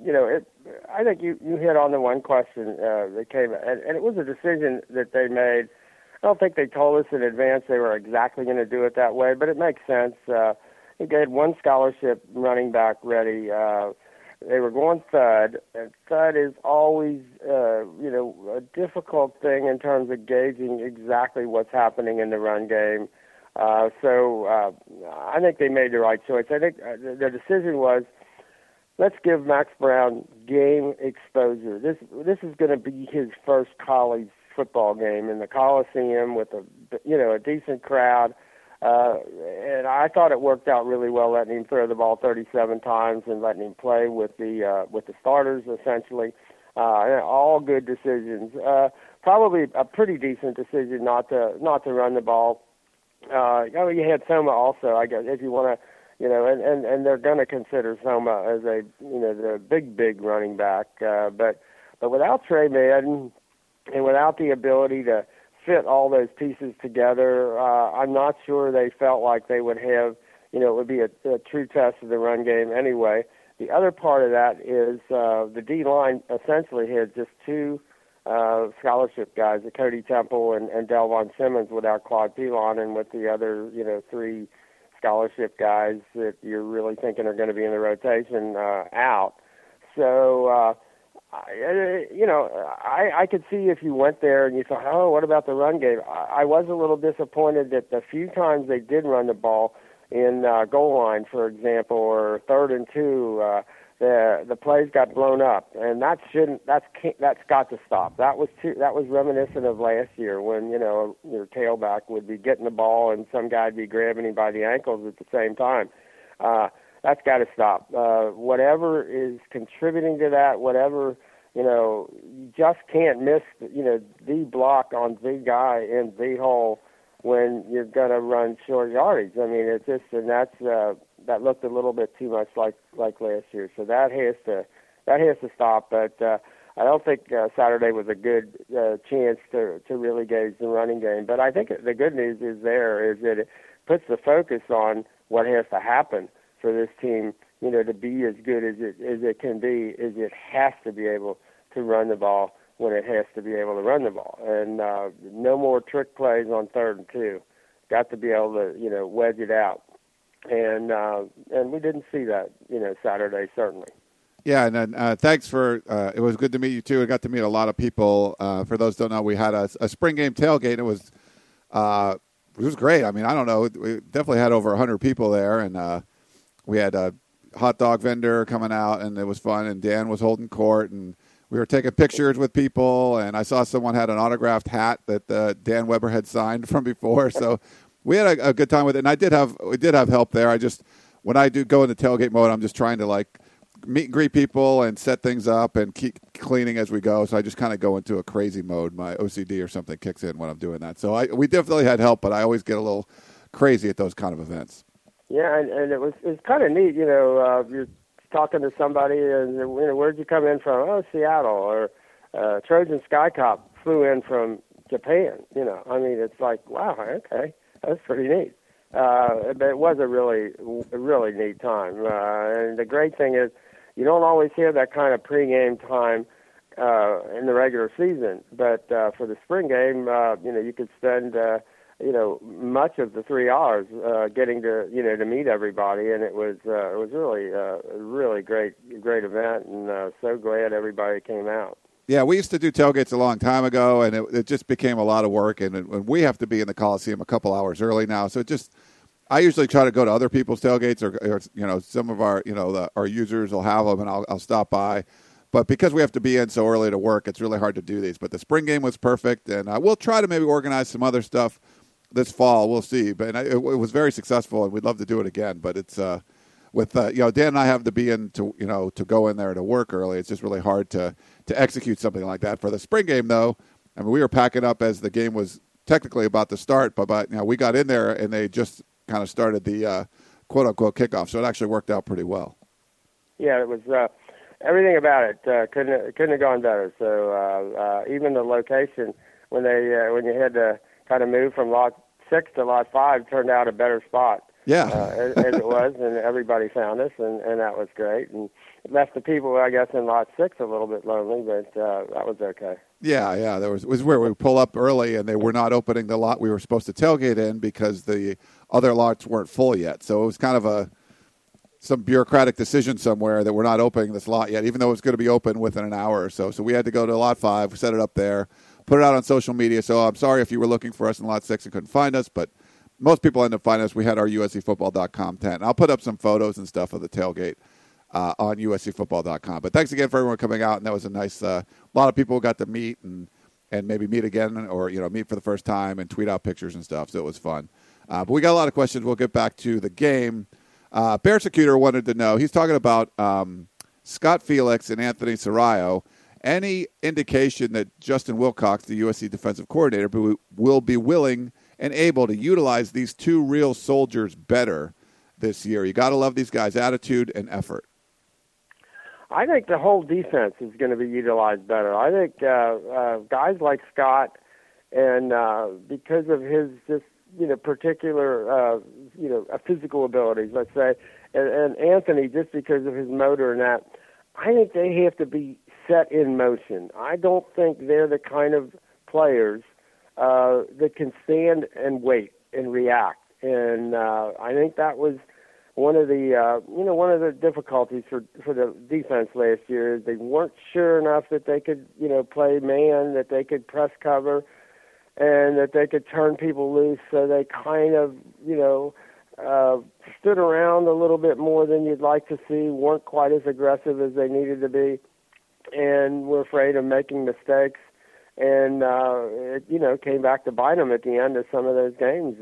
I: I think you hit on the one question that came, and it was a decision that they made. I don't think they told us in advance they were exactly going to do it that way, but it makes sense. They had one scholarship running back ready. They were going thud, and thud is always, a difficult thing in terms of gauging exactly what's happening in the run game. So I think they made the right choice. I think the decision was, let's give Max Brown game exposure. This is going to be his first college football game in the Coliseum with a decent crowd. And I thought it worked out really well, letting him throw the ball 37 times and letting him play with the starters essentially. All good decisions. Probably a pretty decent decision not to run the ball. You had Soma also, I guess, if you want to, and they're going to consider Soma as the big running back. But without Trey Madden and without the ability to fit all those pieces together, I'm not sure they felt like they would have, it would be a true test of the run game anyway. The other part of that is the D-line essentially had just two scholarship guys, Cody Temple and Delvon Simmons, without Claude Pilon, and with the other, three scholarship guys that you're really thinking are going to be in the rotation out. So, I could see if you went there and you thought, oh, what about the run game? I was a little disappointed that the few times they did run the ball in goal line, for example, or 3rd and 2, the plays got blown up, and that's got to stop. That was reminiscent of last year when your tailback would be getting the ball and some guy'd be grabbing him by the ankles at the same time. That's got to stop. Whatever is contributing to that, whatever, you just can't miss, the block on the guy in the hole when you're going to run short yardage. I mean, it's just, and that looked a little bit too much like last year. So that has to stop. But I don't think Saturday was a good chance to really gauge the running game. But I think the good news is that it puts the focus on what has to happen for this team, to be as good as it can be. Is it has to be able to run the ball when it has to be able to run the ball, and no more trick plays on 3rd and 2. Got to be able to wedge it out, and we didn't see that Saturday certainly.
B: Yeah, and then thanks for it was good to meet you too. I got to meet a lot of people. For those who don't know, we had a spring game tailgate. It was great. I mean, I don't know, we definitely had over 100 people there, and we had a hot dog vendor coming out, and it was fun. And Dan was holding court, and we were taking pictures with people. And I saw someone had an autographed hat that Dan Weber had signed from before. So we had a good time with it. And we did have help there. When I do go into tailgate mode, I'm just trying to meet and greet people and set things up and keep cleaning as we go. So I just kind of go into a crazy mode. My OCD or something kicks in when I'm doing that. So we definitely had help, but I always get a little crazy at those kind of events.
I: Yeah, and it was kind of neat, you're talking to somebody and, where'd you come in from? Oh, Seattle, or Trojan Sky Cop flew in from Japan, I mean, it's like, wow, okay, that's pretty neat. But it was a really neat time. And the great thing is you don't always hear that kind of pregame time in the regular season, but for the spring game, you could spend much of the 3 hours getting to meet everybody, and it was really a really great event, and so glad everybody came out.
B: Yeah, we used to do tailgates a long time ago, and it just became a lot of work, and we have to be in the Coliseum a couple hours early now, so I usually try to go to other people's tailgates, or some of our our users will have them, and I'll stop by. But because we have to be in so early to work, it's really hard to do these. But the spring game was perfect, and we'll try to maybe organize some other stuff this fall. We'll see. But it was very successful, and we'd love to do it again. But it's with Dan and I have to be in to go in there to work early. It's just really hard to execute something like that. For the spring game, though, I mean, we were packing up as the game was technically about to start, but we got in there and they just kind of started the quote unquote kickoff. So it actually worked out pretty well.
I: Yeah, it was. Everything about it couldn't have gone better. So even the location when you had to kind of move from lot 6 to lot 5 turned out a better spot
B: Yeah.
I: As it was, and everybody found us, and that was great. And it left the people, I guess, in lot 6 a little bit lonely, but that was okay.
B: Yeah. There was where we pull up early, and they were not opening the lot we were supposed to tailgate in because the other lots weren't full yet. So it was kind of some bureaucratic decision somewhere that we're not opening this lot yet, even though it's going to be open within an hour or so. So we had to go to lot 5, set it up there, put it out on social media. So I'm sorry if you were looking for us in lot 6 and couldn't find us, but most people end up finding us. We had our USCFootball.com tent. And I'll put up some photos and stuff of the tailgate on USCFootball.com. But thanks again for everyone coming out, and that was a nice a lot of people got to meet and maybe meet again or meet for the first time and tweet out pictures and stuff, so it was fun. But we got a lot of questions. We'll get back to the game. Bearsecutor wanted to know, he's talking about Scott Felix and Anthony Sarayo. Any indication that Justin Wilcox, the USC defensive coordinator, will be willing and able to utilize these two real soldiers better this year? You got to love these guys' attitude and effort.
I: I think the whole defense is going to be utilized better. I think guys like Scott, and because of his just particular physical abilities, let's say, and Anthony just because of his motor and that, I think they have to be set in motion. I don't think they're the kind of players that can stand and wait and react. And I think that was one of the difficulties for the defense last year is they weren't sure enough that they could play man, that they could press cover, and that they could turn people loose. So they kind of stood around a little bit more than you'd like to see, weren't quite as aggressive as they needed to be, and were afraid of making mistakes. And it came back to bite them at the end of some of those games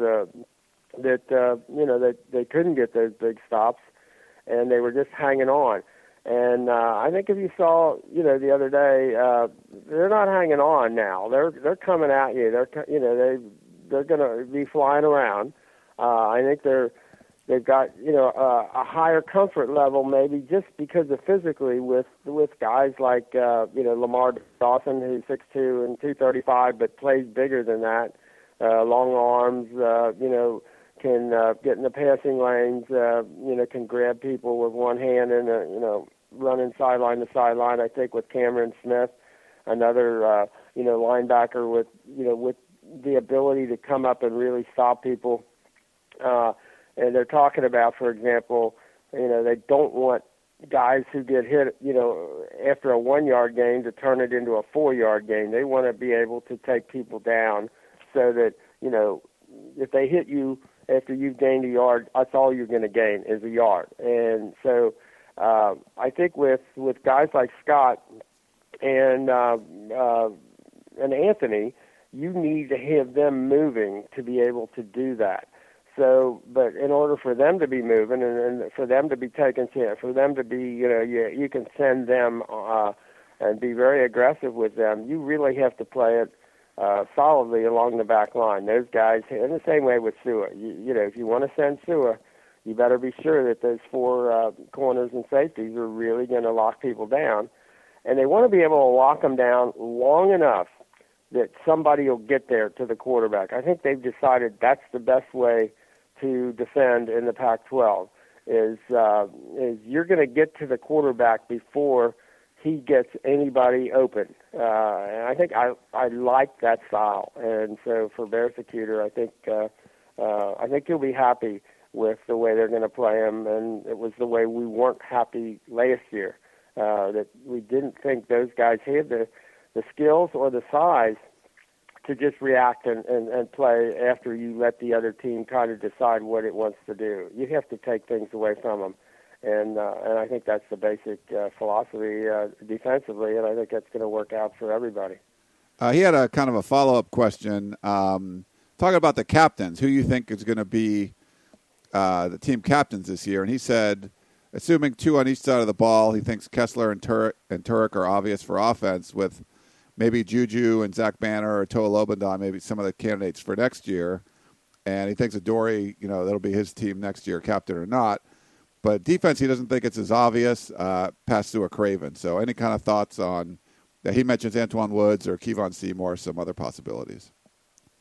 I: that they couldn't get those big stops, and they were just hanging on. And I think if you saw, the other day, they're not hanging on now. They're coming at you. They're going to be flying around. I think they've got a higher comfort level maybe just because of physically with guys like Lamar Dawson, who's 6'2" and 235, but plays bigger than that. Long arms, can get in the passing lanes, can grab people with one hand and running sideline to sideline. I think with Cameron Smith, another linebacker with the ability to come up and really stop people. And they're talking about, for example, they don't want guys who get hit, after a 1-yard gain to turn it into a 4-yard gain. They want to be able to take people down so that, if they hit you after you've gained a yard, that's all you're going to gain is a yard. And so I think with guys like Scott and Anthony, you need to have them moving to be able to do that. So, but in order for them to be moving and for them to be taken care, for them to be, you can send them and be very aggressive with them. You really have to play it solidly along the back line. Those guys, in the same way with Sua, if you want to send Sua, you better be sure that those 4 corners and safeties are really going to lock people down. And they want to be able to lock them down long enough that somebody will get there to the quarterback. I think they've decided that's the best way to defend in the Pac-12 is you're going to get to the quarterback before he gets anybody open. And I think I like that style. And so for Bearsecutor, I think he'll be happy with the way they're going to play him. And it was the way we weren't happy last year, that we didn't think those guys had the skills or the size to just react and play after you let the other team kind of decide what it wants to do. You have to take things away from them. And I think that's the basic philosophy defensively, and I think that's going to work out for everybody.
B: He had a kind of a follow-up question talking about the captains. Who you think is going to be the team captains this year? And he said, assuming 2 on each side of the ball, he thinks Kessler and Turek are obvious for offense, with maybe Juju and Zach Banner or Toa Lobendon, maybe some of the candidates for next year. And he thinks Adoree', that'll be his team next year, captain or not. But defense, he doesn't think it's as obvious past Sua Craven. So any kind of thoughts on that? He mentions Antoine Woods or Kevon Seymour, some other possibilities.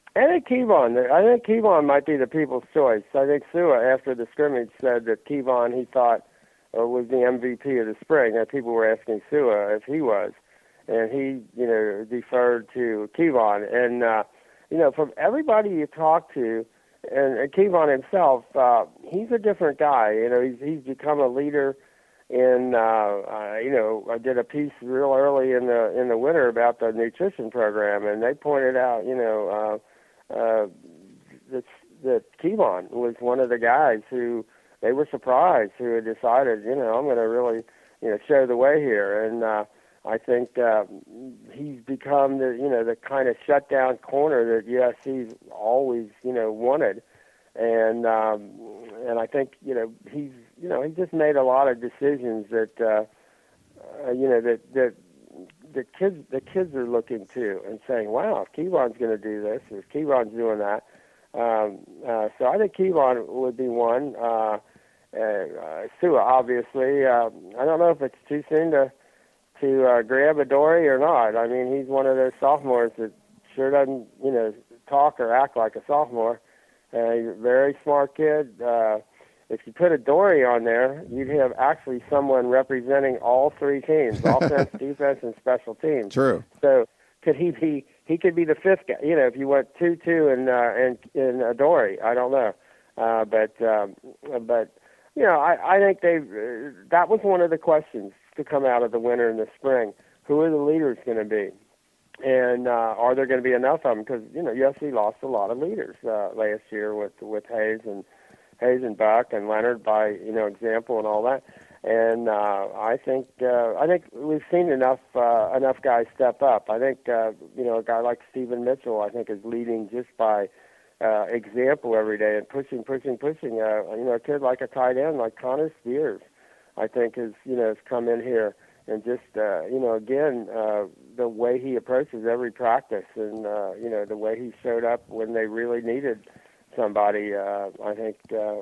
I: I think Kevon might be the people's choice. I think Sua, after the scrimmage, said that Kevon, he thought, was the MVP of the spring. And people were asking Sua if he was. And he, deferred to Kevon. And, from everybody you talk to, and Kevon himself, he's a different guy. He's become a leader. And I did a piece real early in the winter about the nutrition program, and they pointed out, that Kevon was one of the guys who they were surprised, who had decided, I'm going to really, show the way here. And I think he's become the kind of shutdown corner that USC's always, wanted. And I think he's he just made a lot of decisions that that the kids are looking to and saying, wow, if Kevon's going to do this, if Kevon's doing that. So I think Kevon would be one. Sua, obviously. I don't know if it's too soon to grab Adoree' or not. I mean, he's one of those sophomores that sure doesn't talk or act like a sophomore. He's a very smart kid. If you put Adoree' on there, you'd have actually someone representing all three teams, offense, defense, and special teams.
B: True.
I: So could he could be the fifth guy, if you went 2-2 and Adoree'. I don't know. But I think that was one of the questions to come out of the winter and the spring. Who are the leaders going to be? And are there going to be enough of them? Because, USC lost a lot of leaders last year with Hayes and Buck and Leonard by example and all that. And I think we've seen enough guys step up. I think a guy like Stephen Mitchell, I think, is leading just by example every day and pushing. A kid like a tight end like Connor Spears, I think has come in here and just again the way he approaches every practice and the way he showed up when they really needed somebody. I think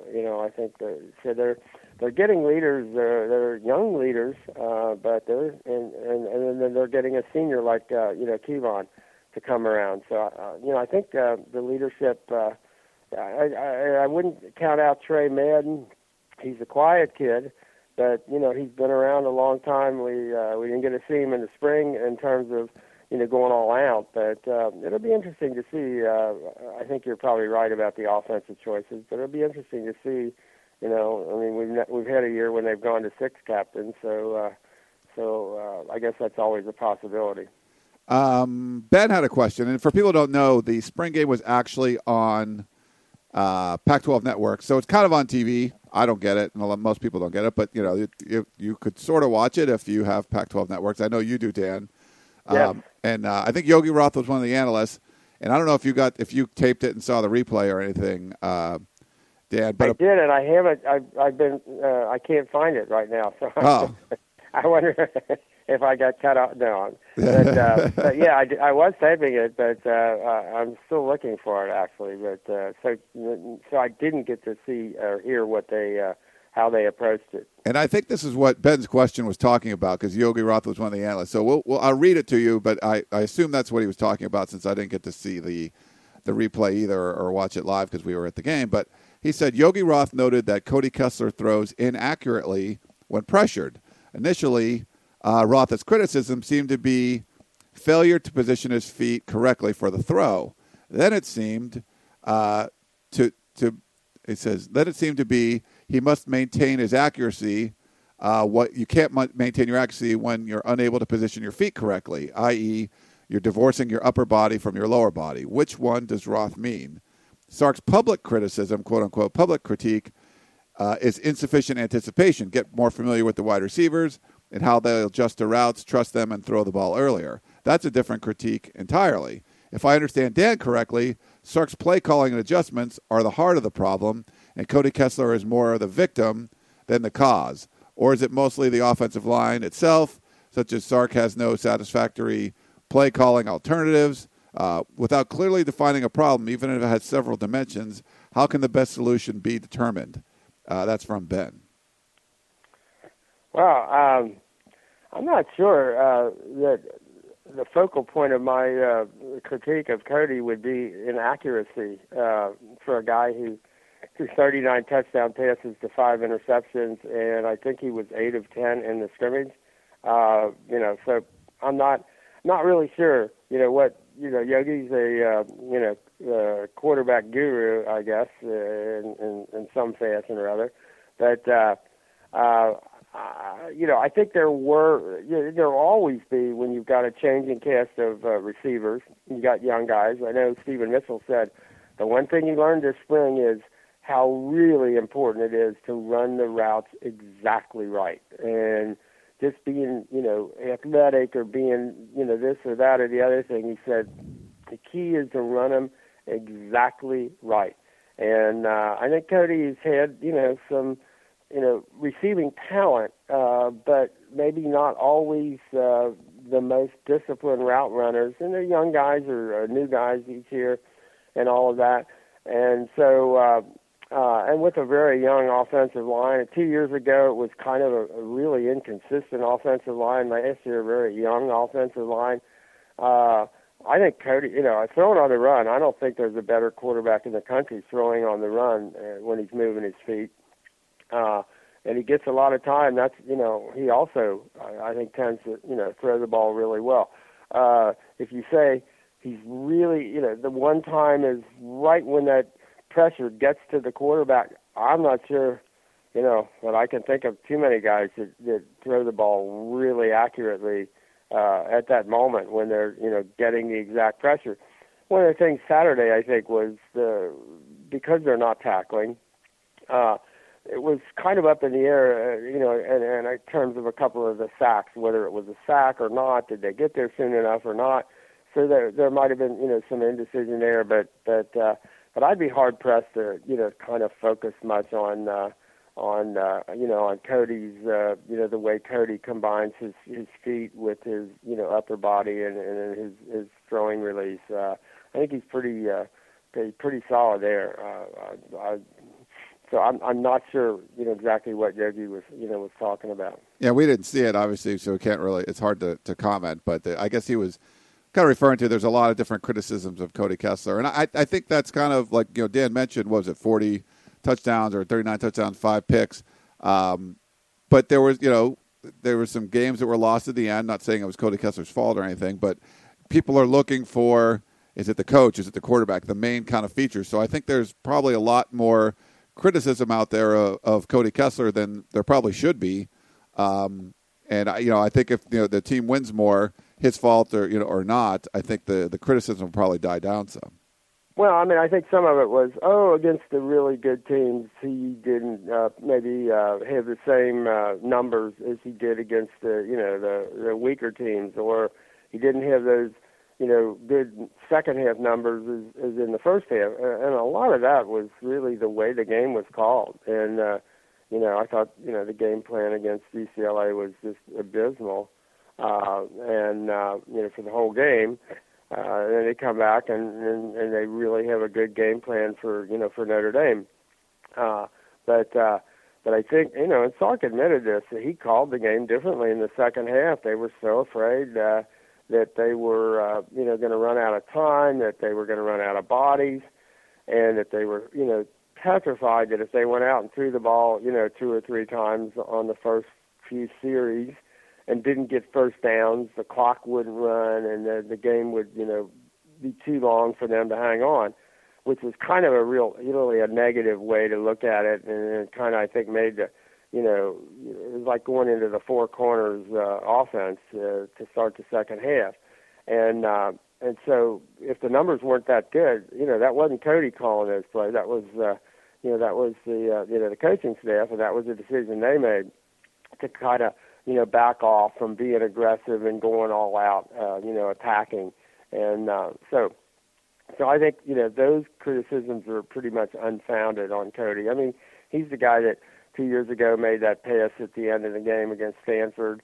I: they're getting leaders. They're young leaders, but they're and then they're getting a senior like Kevon to come around. So I think the leadership. I wouldn't count out Trey Madden. He's a quiet kid, but he's been around a long time. We didn't get to see him in the spring in terms of going all out, but it'll be interesting to see. I think you're probably right about the offensive choices, but it'll be interesting to see. We've had a year when they've gone to 6 captains, so I guess that's always a possibility.
B: Ben had a question, and for people who don't know, the spring game was actually on Pac-12 Network, so it's kind of on TV. I don't get it, and most people don't get it, but you could sort of watch it if you have Pac-12 Networks. I know you do, Dan.
I: Yeah.
B: And I think Yogi Roth was one of the analysts, and I don't know if you taped it and saw the replay or anything, Dan. But
I: I did, and I haven't. I've been. I can't find it right now. So I wonder if I got cut off. No, but yeah, I was taping it, but I'm still looking for it actually. But so I didn't get to see or hear what they how they approached it.
B: And I think this is what Ben's question was talking about, because Yogi Roth was one of the analysts. So I'll read it to you, but I assume that's what he was talking about, since I didn't get to see the replay either or watch it live because we were at the game. But he said Yogi Roth noted that Cody Kessler throws inaccurately when pressured. Initially, Roth's criticism seemed to be failure to position his feet correctly for the throw. Then it seemed to be he must maintain his accuracy. You can't maintain your accuracy when you're unable to position your feet correctly, i.e., you're divorcing your upper body from your lower body. Which one does Roth mean? Sark's public criticism, quote-unquote public critique, is insufficient anticipation. Get more familiar with the wide receivers and how they'll adjust to routes, trust them, and throw the ball earlier. That's a different critique entirely. If I understand Dan correctly, Sark's play calling and adjustments are the heart of the problem, and Cody Kessler is more the victim than the cause. Or is it mostly the offensive line itself, such as Sark has no satisfactory play calling alternatives? Without clearly defining a problem, even if it has several dimensions, how can the best solution be determined? That's from Ben.
I: Well, I'm not sure that the focal point of my critique of Cody would be inaccuracy for a guy who threw 39 touchdown passes to 5 interceptions, and I think he was 8 of 10 in the scrimmage. So I'm not really sure. Yogi's a quarterback guru, I guess, in some fashion or other. But I think there will always be, when you've got a changing cast of receivers, you got young guys. I know Stephen Mitchell said the one thing he learned this spring is how really important it is to run the routes exactly right. And just being, athletic or being, this or that or the other thing, he said the key is to run them exactly right. And I think Cody's had, some, receiving talent, but maybe not always the most disciplined route runners. And they're young guys or new guys each year and all of that. And so, and with a very young offensive line, 2 years ago it was kind of a really inconsistent offensive line. Last year, a very young offensive line. I think Cody, throwing on the run, I don't think there's a better quarterback in the country throwing on the run when he's moving his feet. And he gets a lot of time. That's, he also, I think, tends to, throw the ball really well. If you say he's really, the one time is right when that pressure gets to the quarterback, I'm not sure, but I can think of too many guys that throw the ball really accurately at that moment when they're, getting the exact pressure. One of the things Saturday, I think, was because they're not tackling, it was kind of up in the air, and in terms of a couple of the sacks, whether it was a sack or not, did they get there soon enough or not? So there might have been, some indecision there, but I'd be hard pressed to, kind of focus much on Cody's, the way Cody combines his feet with his, upper body and his throwing release. I think he's pretty solid there. So I'm not sure, exactly what Yogi was talking about.
B: Yeah, we didn't see it, obviously, so we can't really, it's hard to comment, but I guess he was kind of referring to, there's a lot of different criticisms of Cody Kessler. And I think that's kind of like, Dan mentioned, what was it, 40 touchdowns or 39 touchdowns, 5 picks. But there was, there were some games that were lost at the end, not saying it was Cody Kessler's fault or anything, but people are looking for, is it the coach, is it the quarterback, the main kind of features. So I think there's probably a lot more criticism out there of Cody Kessler than there probably should be. And I think if the team wins more, his fault or not, I think the criticism will probably die down some.
I: Well, I think some of it was, against the really good teams, he didn't maybe have the same numbers as he did against the weaker teams, or he didn't have those good second half numbers as in the first half. And a lot of that was really the way the game was called. And, I thought, the game plan against UCLA was just abysmal. For the whole game. And then they come back and they really have a good game plan for Notre Dame. But I think, and Sark admitted this, that he called the game differently in the second half. They were so afraid that they were, going to run out of time, that they were going to run out of bodies, and that they were, petrified that if they went out and threw the ball, 2 or 3 times on the first few series and didn't get first downs, the clock wouldn't run, and the game would, be too long for them to hang on, which was kind of really a negative way to look at it, and it kind of, I think, made the, it was like going into the four corners offense to start the second half. And so if the numbers weren't that good, that wasn't Cody calling those plays. That was, that was the coaching staff, and that was a decision they made to kind of, back off from being aggressive and going all out, attacking. And so I think, those criticisms are pretty much unfounded on Cody. He's the guy that 2 years ago made that pass at the end of the game against Stanford,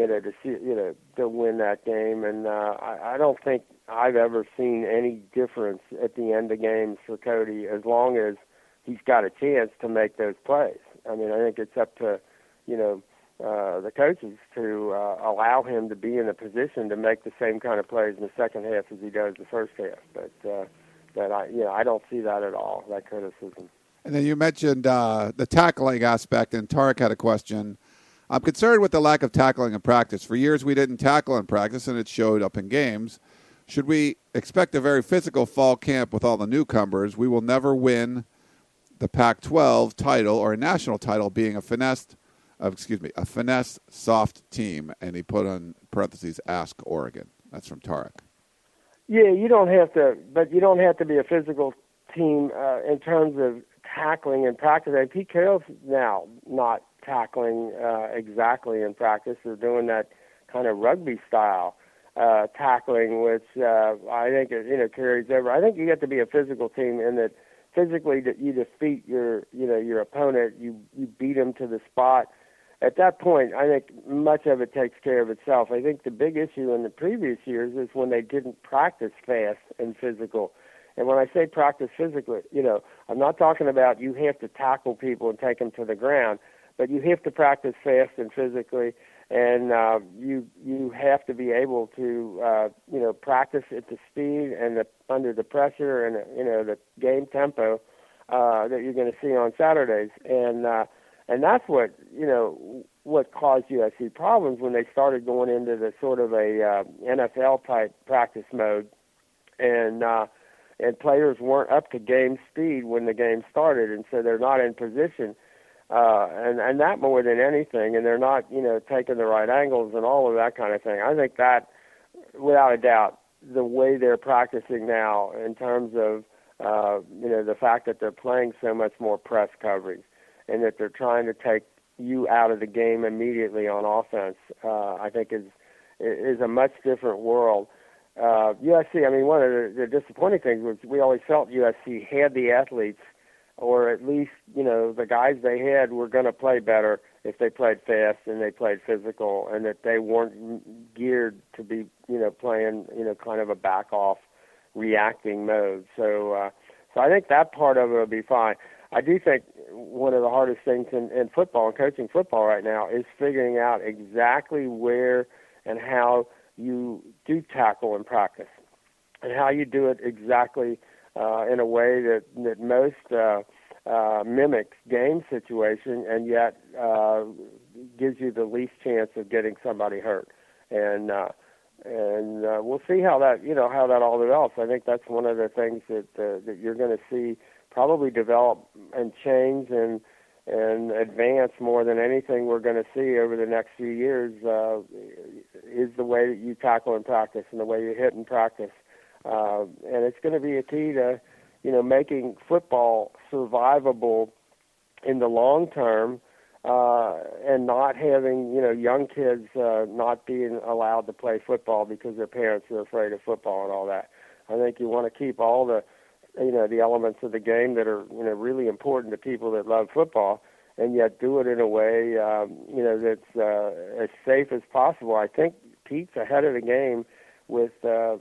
I: to win that game. And I don't think I've ever seen any difference at the end of games for Cody as long as he's got a chance to make those plays. I think it's up to, the coaches to allow him to be in a position to make the same kind of plays in the second half as he does the first half. But I don't see that at all, that criticism.
B: And then you mentioned the tackling aspect, and Tarek had a question. I'm concerned with the lack of tackling in practice. For years, we didn't tackle in practice, and it showed up in games. Should we expect a very physical fall camp with all the newcomers? We will never win the Pac-12 title or a national title being a finesse soft team. And he put on parentheses, ask Oregon. That's from Tarek.
I: Yeah, you don't have to be a physical team in terms of tackling in practice. And Pete Carroll's now not tackling exactly in practice. They're doing that kind of rugby style tackling, which I think carries over. I think you have to be a physical team in that physically that you defeat your opponent, you beat him to the spot. At that point, I think much of it takes care of itself. I think the big issue in the previous years is when they didn't practice fast and physical. And when I say practice physically, I'm not talking about you have to tackle people and take them to the ground, but you have to practice fast and physically, and you have to be able to practice at the speed and under the pressure and the game tempo that you're going to see on Saturdays, and that's what caused USC problems when they started going into the sort of a NFL type practice mode, and players weren't up to game speed when the game started, and so they're not in position. And that more than anything, and they're not, taking the right angles and all of that kind of thing. I think that, without a doubt, the way they're practicing now in terms of, the fact that they're playing so much more press coverage and that they're trying to take you out of the game immediately on offense, I think is a much different world. USC, one of the disappointing things was we always felt USC had the athletes, or at least, the guys they had were going to play better if they played fast and they played physical, and that they weren't geared to be, playing, kind of a back-off reacting mode. So I think that part of it will be fine. I do think one of the hardest things in football and coaching football right now is figuring out exactly where and how you do tackle in practice and how you do it exactly in a way that most mimics game situation and yet gives you the least chance of getting somebody hurt. And we'll see how that all develops. I think that's one of the things that you're going to see probably develop and change and advance more than anything we're going to see over the next few years is the way that you tackle in practice and the way you hit in practice. And it's going to be a key to, making football survivable in the long term, and not having, young kids not being allowed to play football because their parents are afraid of football and all that. I think you want to keep all the elements of the game that are, really important to people that love football, and yet do it in a way, that's as safe as possible. I think Pete's ahead of the game with the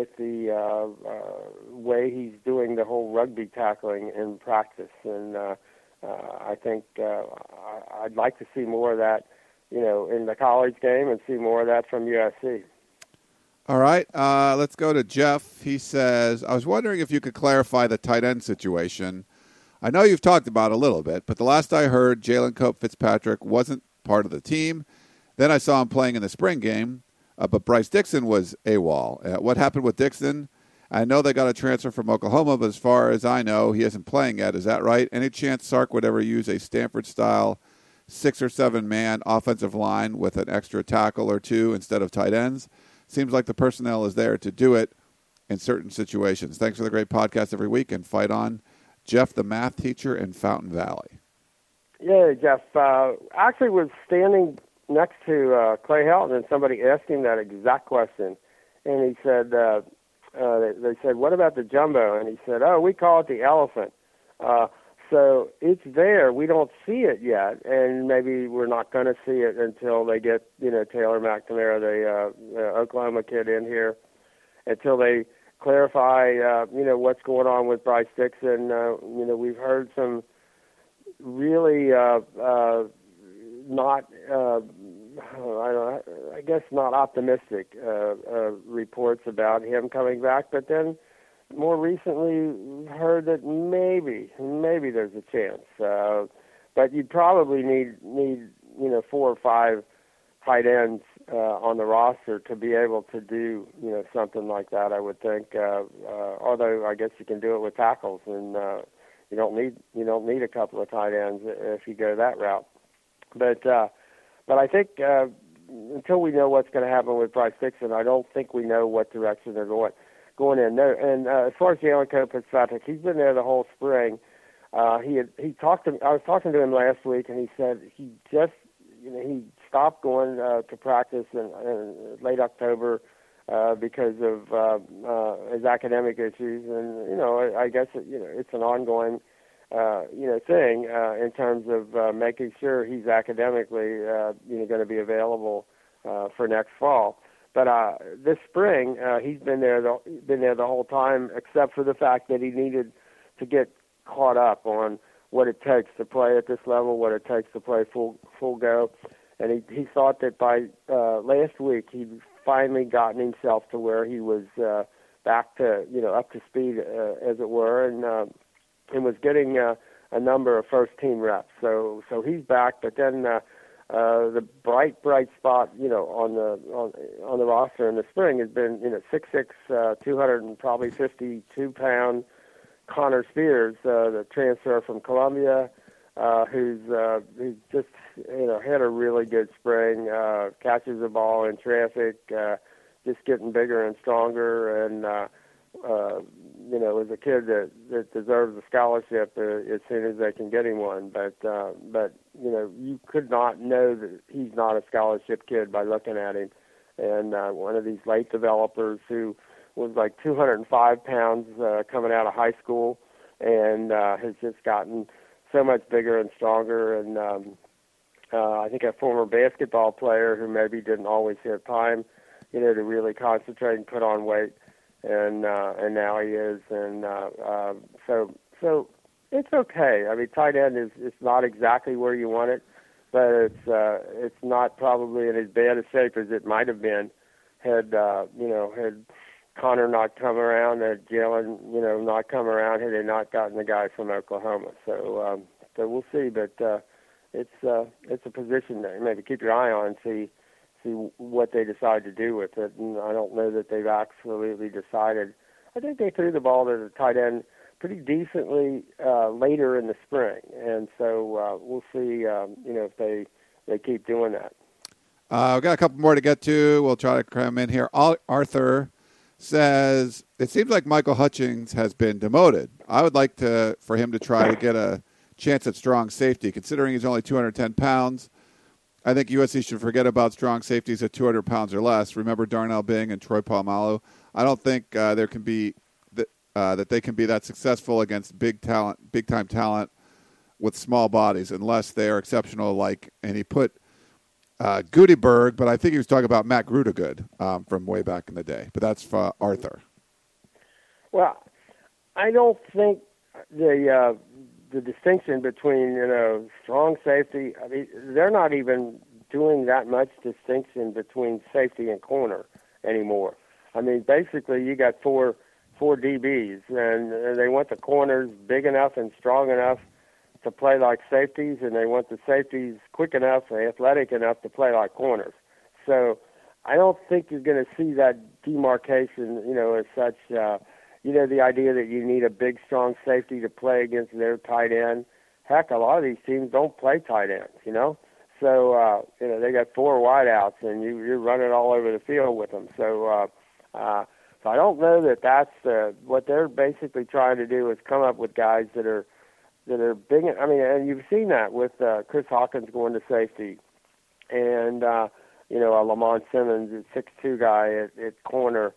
I: way he's doing the whole rugby tackling in practice, and I think I'd like to see more of that, in the college game, and see more of that from USC.
B: All right, let's go to Jeff. He says, I was wondering if you could clarify the tight end situation. I know you've talked about it a little bit, but the last I heard, Jalen Cope Fitzpatrick wasn't part of the team. Then I saw him playing in the spring game, but Bryce Dixon was AWOL. What happened with Dixon? I know they got a transfer from Oklahoma, but as far as I know, he isn't playing yet. Is that right? Any chance Sark would ever use a Stanford-style 6 or 7 man offensive line with an extra tackle or two instead of tight ends? Seems like the personnel is there to do it in certain situations. Thanks for the great podcast every week, and fight on. Jeff, the math teacher in Fountain Valley.
I: Yeah, Jeff. Actually was standing next to Clay Helton, and somebody asked him that exact question. And he said, they said, what about the jumbo? And he said, we call it the elephant. So it's there. We don't see it yet, and maybe we're not going to see it until they get, Taylor McNamara, the Oklahoma kid, in here, until they clarify, what's going on with Bryce Dixon. We've heard some really not, I guess not optimistic reports about him coming back. But then more recently heard that maybe there's a chance. But you'd probably need 4 or 5 tight ends on the roster to be able to do something like that. I would think. Although I guess you can do it with tackles, and you don't need a couple of tight ends if you go that route. But I think until we know what's going to happen with Bryce Dixon, I don't think we know what direction they're going in. No, and as far as Jalen Fitzpatrick, he's been there the whole spring. He talked to. I was talking to him last week, and he said he just he stopped going to practice in late October because of his academic issues, and I guess it's an ongoing thing in terms of making sure he's academically going to be available for next fall. But this spring he's been there the whole time, except for the fact that he needed to get caught up on what it takes to play at this level, what it takes to play full go. And he thought that by last week he'd finally gotten himself to where he was back to up to speed as it were, and was getting a number of first team reps. So he's back. But then the bright spot on the roster in the spring has been 6'6", 252 pound Connor Spears, the transfer from Columbia, who's just had a really good spring, catches the ball in traffic, just getting bigger and stronger, and is a kid that deserves a scholarship as soon as they can get him one. But you could not know that he's not a scholarship kid by looking at him. And one of these late developers who was like 205 pounds coming out of high school, and has just gotten so much bigger and stronger. And I think a former basketball player who maybe didn't always have time, to really concentrate and put on weight, and now he is. And so it's okay. I mean, tight end is not exactly where you want it, but it's not probably in as bad a shape as it might have been had Connor not come around, had Jalen, not come around, had they not gotten the guy from Oklahoma. So we'll see, but it's a position that maybe keep your eye on and see what they decide to do with it. And I don't know that they've absolutely decided. I think they threw the ball to the tight end pretty decently later in the spring, and so we'll see, if they keep doing that.
B: We've got a couple more to get to. We'll try to cram in here. Arthur says, it seems like Michael Hutchings has been demoted. I would like for him to try to get a chance at strong safety. Considering he's only 210 pounds, I think USC should forget about strong safeties at 200 pounds or less. Remember Darnell Bing and Troy Polamalu? I don't think there can be that they can be that successful against big-time talent with small bodies unless they are exceptional. And he put Guteberg, but I think he was talking about Matt Grudegood from way back in the day. But that's for Arthur.
I: Well, I don't think the distinction between strong safety. I mean, they're not even doing that much distinction between safety and corner anymore. I mean, basically, you got four DBs, and they want the corners big enough and strong enough to play like safeties, and they want the safeties quick enough and athletic enough to play like corners. So I don't think you're going to see that demarcation, as such. The idea that you need a big, strong safety to play against their tight end. Heck, a lot of these teams don't play tight ends, So, they got 4 wideouts, and you're running all over the field with them. So I don't know that that's what they're basically trying to do is come up with guys that are big. I mean, and you've seen that with Chris Hawkins going to safety, and a Lamont Simmons, a 6'2" guy at corner,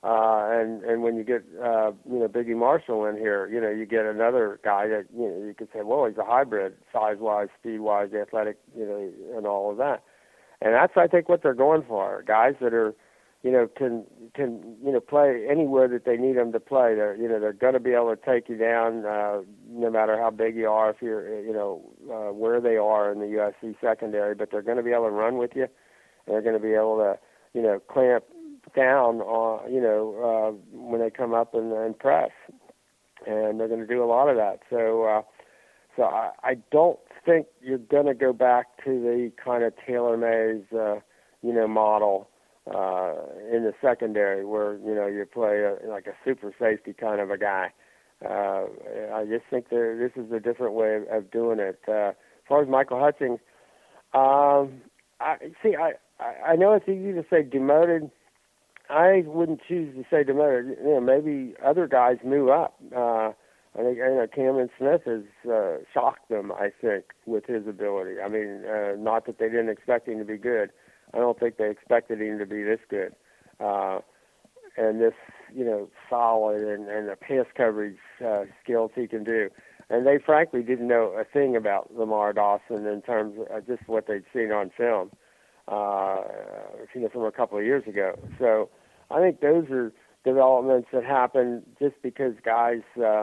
I: and when you get Biggie Marshall in here, you get another guy that you could say, well, he's a hybrid, size-wise, speed-wise, athletic, and all of that. And that's, I think, what they're going for, guys that are can play anywhere that they need them to play. They're going to be able to take you down no matter how big you are, if you're where they are in the USC secondary. But they're going to be able to run with you, and they're going to be able to clamp down on when they come up and press, and they're going to do a lot of that. So I don't think you're going to go back to the kind of Taylor Mays model in the secondary where you play like a super safety kind of a guy. I just think this is a different way of doing it. As far as Michael Hutchings, I know it's easy to say demoted. I wouldn't choose to say demoted. Maybe other guys move up. I think Cameron Smith has shocked them, I think, with his ability. I mean, not that they didn't expect him to be good. I don't think they expected him to be this good. And this, solid and the pass coverage skills he can do. And they frankly didn't know a thing about Lamar Dawson in terms of just what they'd seen on film, from a couple of years ago. So I think those are developments that happen just because guys,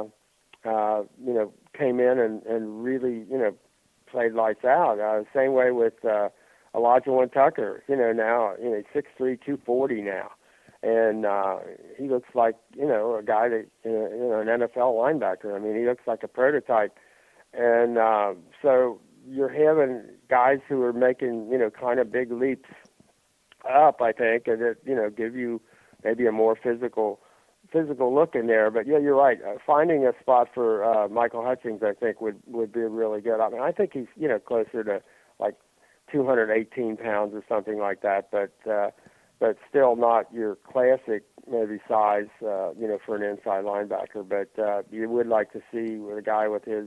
I: came in and really, played lights out. Same way with Elijah One Tucker. Now, 6'3", 240 now. And he looks like, a guy that, an NFL linebacker. I mean, he looks like a prototype. And so you're having guys who are making, kind of big leaps up, I think, and that, give you maybe a more physical look in there. But, yeah, you're right. Finding a spot for Michael Hutchings, I think, would be really good. I mean, I think he's, closer to, like, 218 pounds or something like that, but still not your classic maybe size, for an inside linebacker. But you would like to see a guy with his,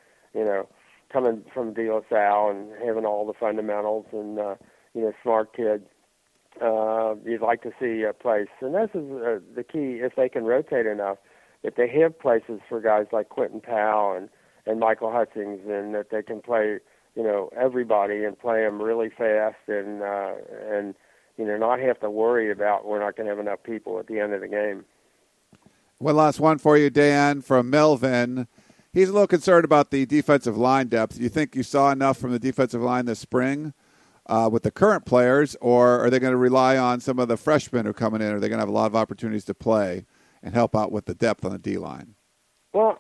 I: coming from De La Salle and having all the fundamentals and, smart kid. You'd like to see a place. And this is the key, if they can rotate enough, that they have places for guys like Quentin Powell and Michael Hutchings, and that they can play, everybody and play them really fast and not have to worry about we're not going to have enough people at the end of the game.
B: One last one for you, Dan, from Melvin. He's a little concerned about the defensive line depth. Do you think you saw enough from the defensive line this spring with the current players, or are they going to rely on some of the freshmen who are coming in? Are they going to have a lot of opportunities to play and help out with the depth on the D-line?
I: Well,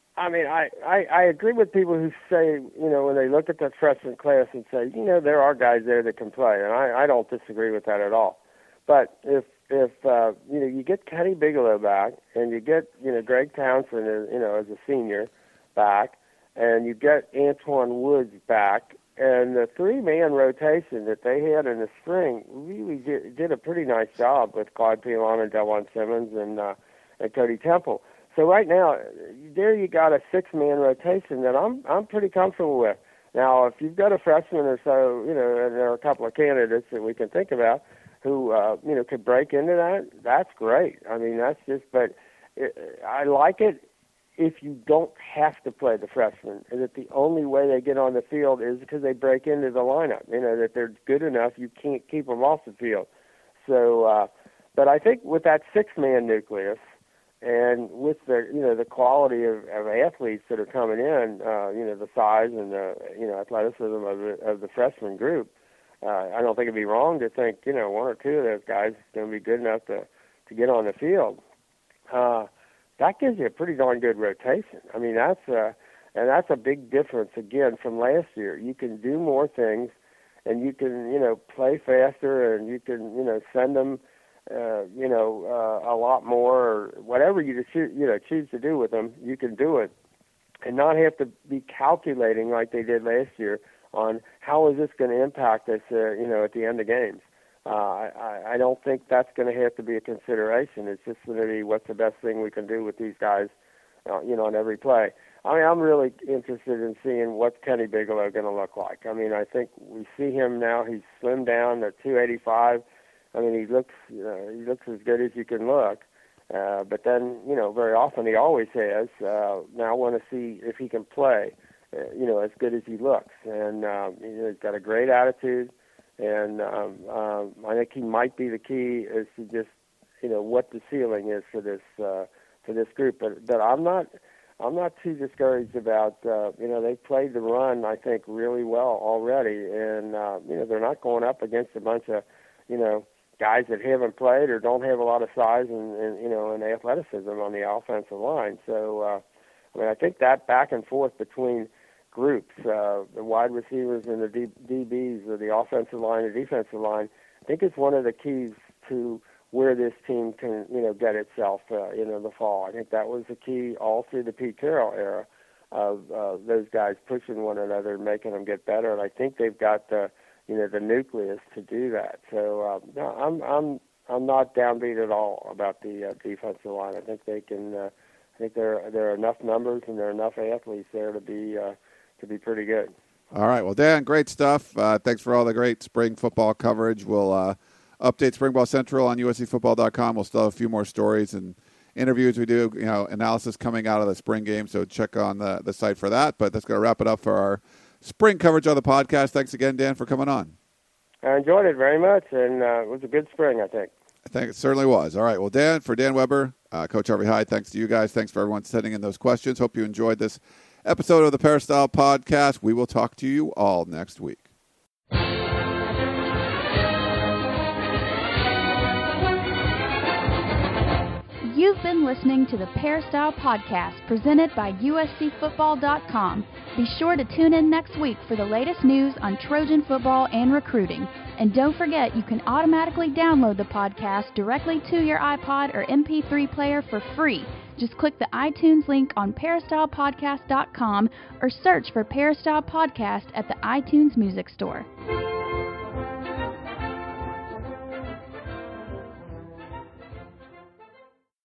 I: I agree with people who say, when they look at that freshman class and say, there are guys there that can play, and I don't disagree with that at all. But if you get Kenny Bigelow back, and you get, Greg Townsend, as a senior back, and you get Antoine Woods back, and the three-man rotation that they had in the spring really did a pretty nice job with Claude Pilon and Delvon Simmons and Cody Temple. So right now, there you got a six-man rotation that I'm pretty comfortable with. Now, if you've got a freshman or so, and there are a couple of candidates that we can think about who, could break into that, that's great. I mean, that's just, but I like it if you don't have to play the freshmen, and that the only way they get on the field is because they break into the lineup, that they're good enough, you can't keep them off the field. So, but I think with that six-man nucleus, and with the quality of athletes that are coming in, the size and the athleticism of the freshman group, I don't think it'd be wrong to think one or two of those guys are going to be good enough to get on the field. That gives you a pretty darn good rotation. I mean, that's a big difference again from last year. You can do more things, and you can play faster, and you can send them. A lot more, or whatever you choose to do with them, you can do it, and not have to be calculating like they did last year on how is this going to impact us, at the end of games. I don't think that's going to have to be a consideration. It's just going to be what's the best thing we can do with these guys, on every play. I mean, I'm really interested in seeing what's Kenny Bigelow going to look like. I mean, I think we see him now. He's slimmed down to 285. I mean, he looks as good as you can look. But then, very often he always has. Now I want to see if he can play, as good as he looks. And he's got a great attitude. And I think he might be the key as to just, what the ceiling is for this group. But I'm not too discouraged about, they played the run, I think, really well already. And, they're not going up against a bunch of, guys that haven't played or don't have a lot of size and athleticism on the offensive line. So, I think that back and forth between groups, the wide receivers and the DBs, or the offensive line and defensive line, I think it's one of the keys to where this team can, get itself in the fall. I think that was the key all through the Pete Carroll era of those guys pushing one another and making them get better. And I think they've got the nucleus to do that. So no, I'm not downbeat at all about the defensive line. I think they can. I think there are enough numbers and there are enough athletes there to be pretty good.
B: All right. Well, Dan, great stuff. Thanks for all the great spring football coverage. We'll update Spring Ball Central on USCFootball.com. We'll still have a few more stories and interviews we do, analysis coming out of the spring game. So check on the site for that. But that's going to wrap it up for our spring coverage on the podcast. Thanks again, Dan, for coming on.
I: I enjoyed it very much, and it was a good spring, I think.
B: I think it certainly was. All right. Well, Dan, for Dan Weber, Coach Harvey Hyde, thanks to you guys. Thanks for everyone sending in those questions. Hope you enjoyed this episode of the Peristyle Podcast. We will talk to you all next week.
E: You've been listening to the Peristyle Podcast presented by USCFootball.com. Be sure to tune in next week for the latest news on Trojan football and recruiting. And don't forget, you can automatically download the podcast directly to your iPod or MP3 player for free. Just click the iTunes link on peristylepodcast.com or search for Peristyle Podcast at the iTunes Music Store.